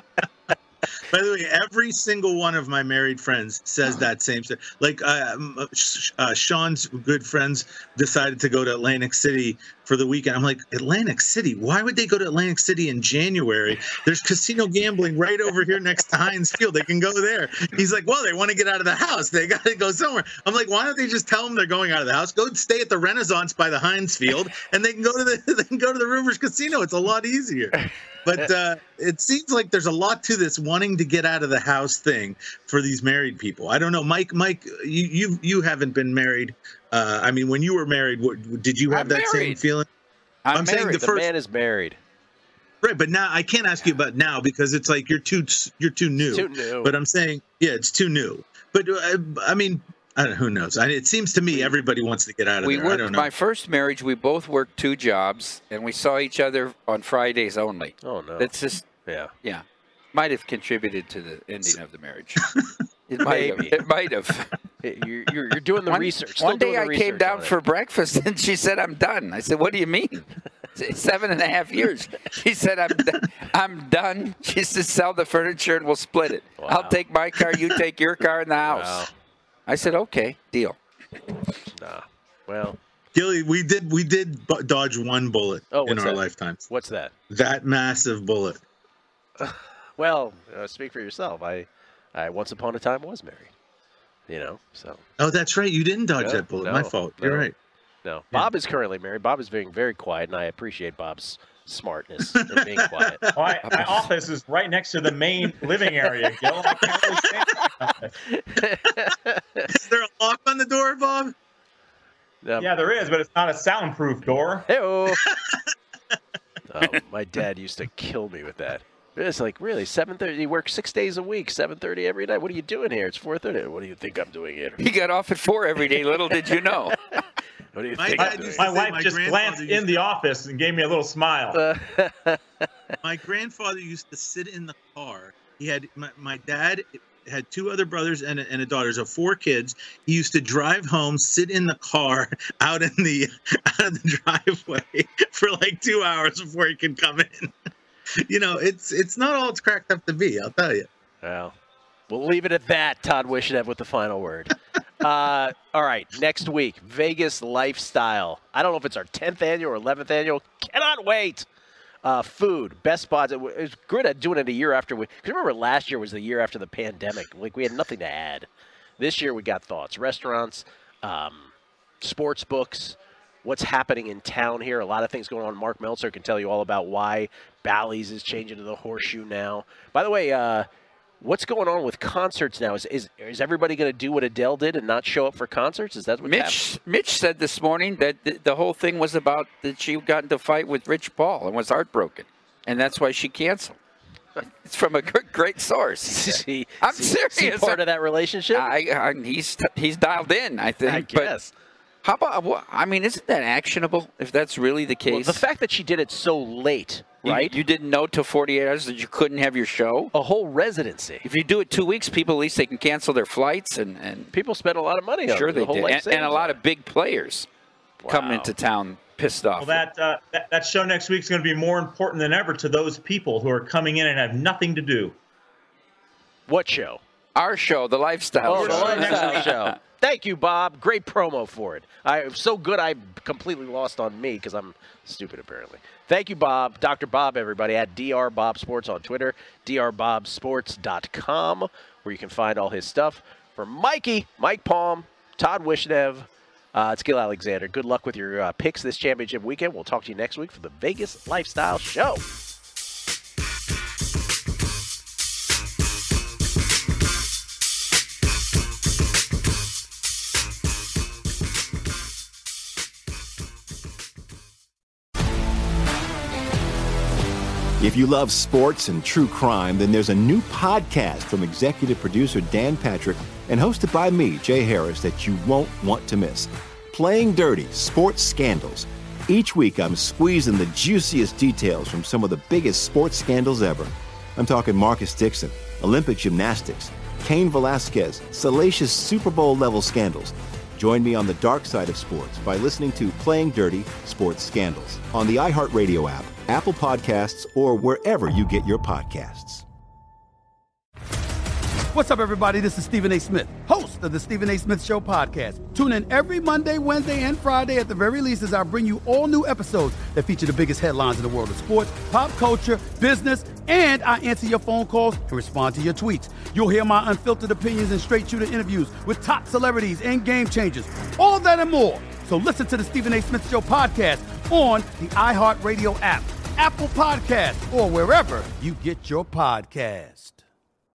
By the way, every single one of my married friends says that same thing. Like uh, um, uh, Sean's good friends decided to go to Atlantic City for the weekend. I'm like, Atlantic City? Why would they go to Atlantic City in January? There's casino gambling right over here next to Heinz Field. They can go there. He's like, well, they want to get out of the house. They got to go somewhere. I'm like, why don't they just tell them they're going out of the house? Go stay at the Renaissance by the Heinz Field, and they can go to the they can go to the Rivers Casino. It's a lot easier. But uh, it seems like there's a lot to this wanting to get out of the house thing for these married people. I don't know, Mike. Mike, you you you haven't been married. Uh, I mean, when you were married, what, did you have I'm that same married. feeling? I'm, I'm saying married. the The first- man is married. Right, but now I can't ask you about now because it's like you're too you're too new. Too new. But I'm saying, yeah, it's too new. But uh, I mean, I don't, who knows? I, it seems to me everybody wants to get out of we there. Worked, I don't know. My first marriage, we both worked two jobs, and we saw each other on Fridays only. Oh, no. That's just, yeah. Yeah. Might have contributed to the ending of the marriage. It might have. It might have. You're, you're, you're doing the one, research. Still one day doing the I came down on for breakfast, and she said, I'm done. I said, what do you mean? Seven and a half years. She said, I'm, d- I'm done. She said, sell the furniture, and we'll split it. Wow. I'll take my car, you take your car in the house. Wow. I said, okay, deal. Nah. Well, Gilly, we did we did bu- dodge one bullet Oh, in what's our that? lifetimes. what's that? That massive bullet. Well, uh, speak for yourself. I, I once upon a time was married. You know, so. Oh, that's right. You didn't dodge No, that bullet. no, My fault. You're no. right. No, Bob is currently married. Bob is being very quiet, and I appreciate Bob's smartness in being quiet. Well, I, my office is right next to the main living area, Gil. I can't really say anything. Is there a lock on the door, Bob? Um, Yeah, there is, but it's not a soundproof door. Hey-o. Oh, my dad used to kill me with that. It's like, really, seven thirty? You work six days a week, seven thirty every night. What are you doing here? It's four thirty. What do you think I'm doing here? He got off at four every day. Little did you know. What do you My think dad I'm doing? used My to say wife my just grandfather glanced used in to- the office and gave me a little smile. My grandfather used to sit in the car. He had my, my dad had two other brothers and a, and a daughter, so four kids. He used to drive home, sit in the car out in the out of the driveway for like two hours before he could come in. You know, it's it's not all it's cracked up to be. I'll tell you. Well, we'll leave it at that. Todd Wishnev with the final word. uh, all right, next week, Vegas Lifestyle. I don't know if it's our tenth annual or eleventh annual. Cannot wait. Uh, food, best spots. It was good at doing it a year after we. Because remember, last year was the year after the pandemic. Like we had nothing to add. This year we got thoughts. Restaurants, um, sports books, what's happening in town here. A lot of things going on. Mark Meltzer can tell you all about why Bally's is changing to the Horseshoe now. By the way, uh, what's going on with concerts now? Is is, is everybody going to do what Adele did and not show up for concerts? Is that what's happening? Mitch Mitch said this morning that the, the whole thing was about that she got into a fight with Rich Paul and was heartbroken, and that's why she canceled. It's from a great, great source. See, I'm see, serious. see part of that relationship? I, I, he's he's dialed in, I think. I guess. But how about? What, I mean, isn't that actionable? If that's really the case, Well, the fact that she did it so late, you, right? You didn't know till forty-eight hours that you couldn't have your show. A whole residency. If you do it two weeks, people at least they can cancel their flights and, and people spend a lot of money on sure it. they the whole did, life and, and a savings lot on of big players Wow. coming into town pissed off. Well, that, uh, that that show next week is going to be more important than ever to those people who are coming in and have nothing to do. What show? Our show, the Lifestyle Oh, Show. the Lifestyle Show. Thank you, Bob. Great promo for it. I so good I completely lost on me because I'm stupid apparently. Thank you, Bob. Doctor Bob, everybody, at D R Bob Sports on Twitter, D R bob sports dot com, where you can find all his stuff. For Mikey, Mike Palm, Todd Wishnev, uh, it's Gil Alexander. Good luck with your uh, picks this championship weekend. We'll talk to you next week for the Vegas Lifestyle Show. If you love sports and true crime, then there's a new podcast from executive producer Dan Patrick and hosted by me, Jay Harris, that you won't want to miss. Playing Dirty: Sports Scandals. Each week, I'm squeezing the juiciest details from some of the biggest sports scandals ever. I'm talking Marcus Dixon, Olympic gymnastics, Cain Velasquez, salacious Super Bowl-level scandals. Join me on the dark side of sports by listening to Playing Dirty: Sports Scandals on the iHeartRadio app, Apple Podcasts, or wherever you get your podcasts. What's up, everybody? This is Stephen A. Smith, host of the Stephen A. Smith Show podcast. Tune in every Monday, Wednesday, and Friday at the very least as I bring you all new episodes that feature the biggest headlines in the world of sports, pop culture, business, and I answer your phone calls and respond to your tweets. You'll hear my unfiltered opinions and straight-shooter interviews with top celebrities and game changers. All of that and more. So listen to the Stephen A. Smith Show podcast on the iHeartRadio app, Apple Podcasts, or wherever you get your podcasts.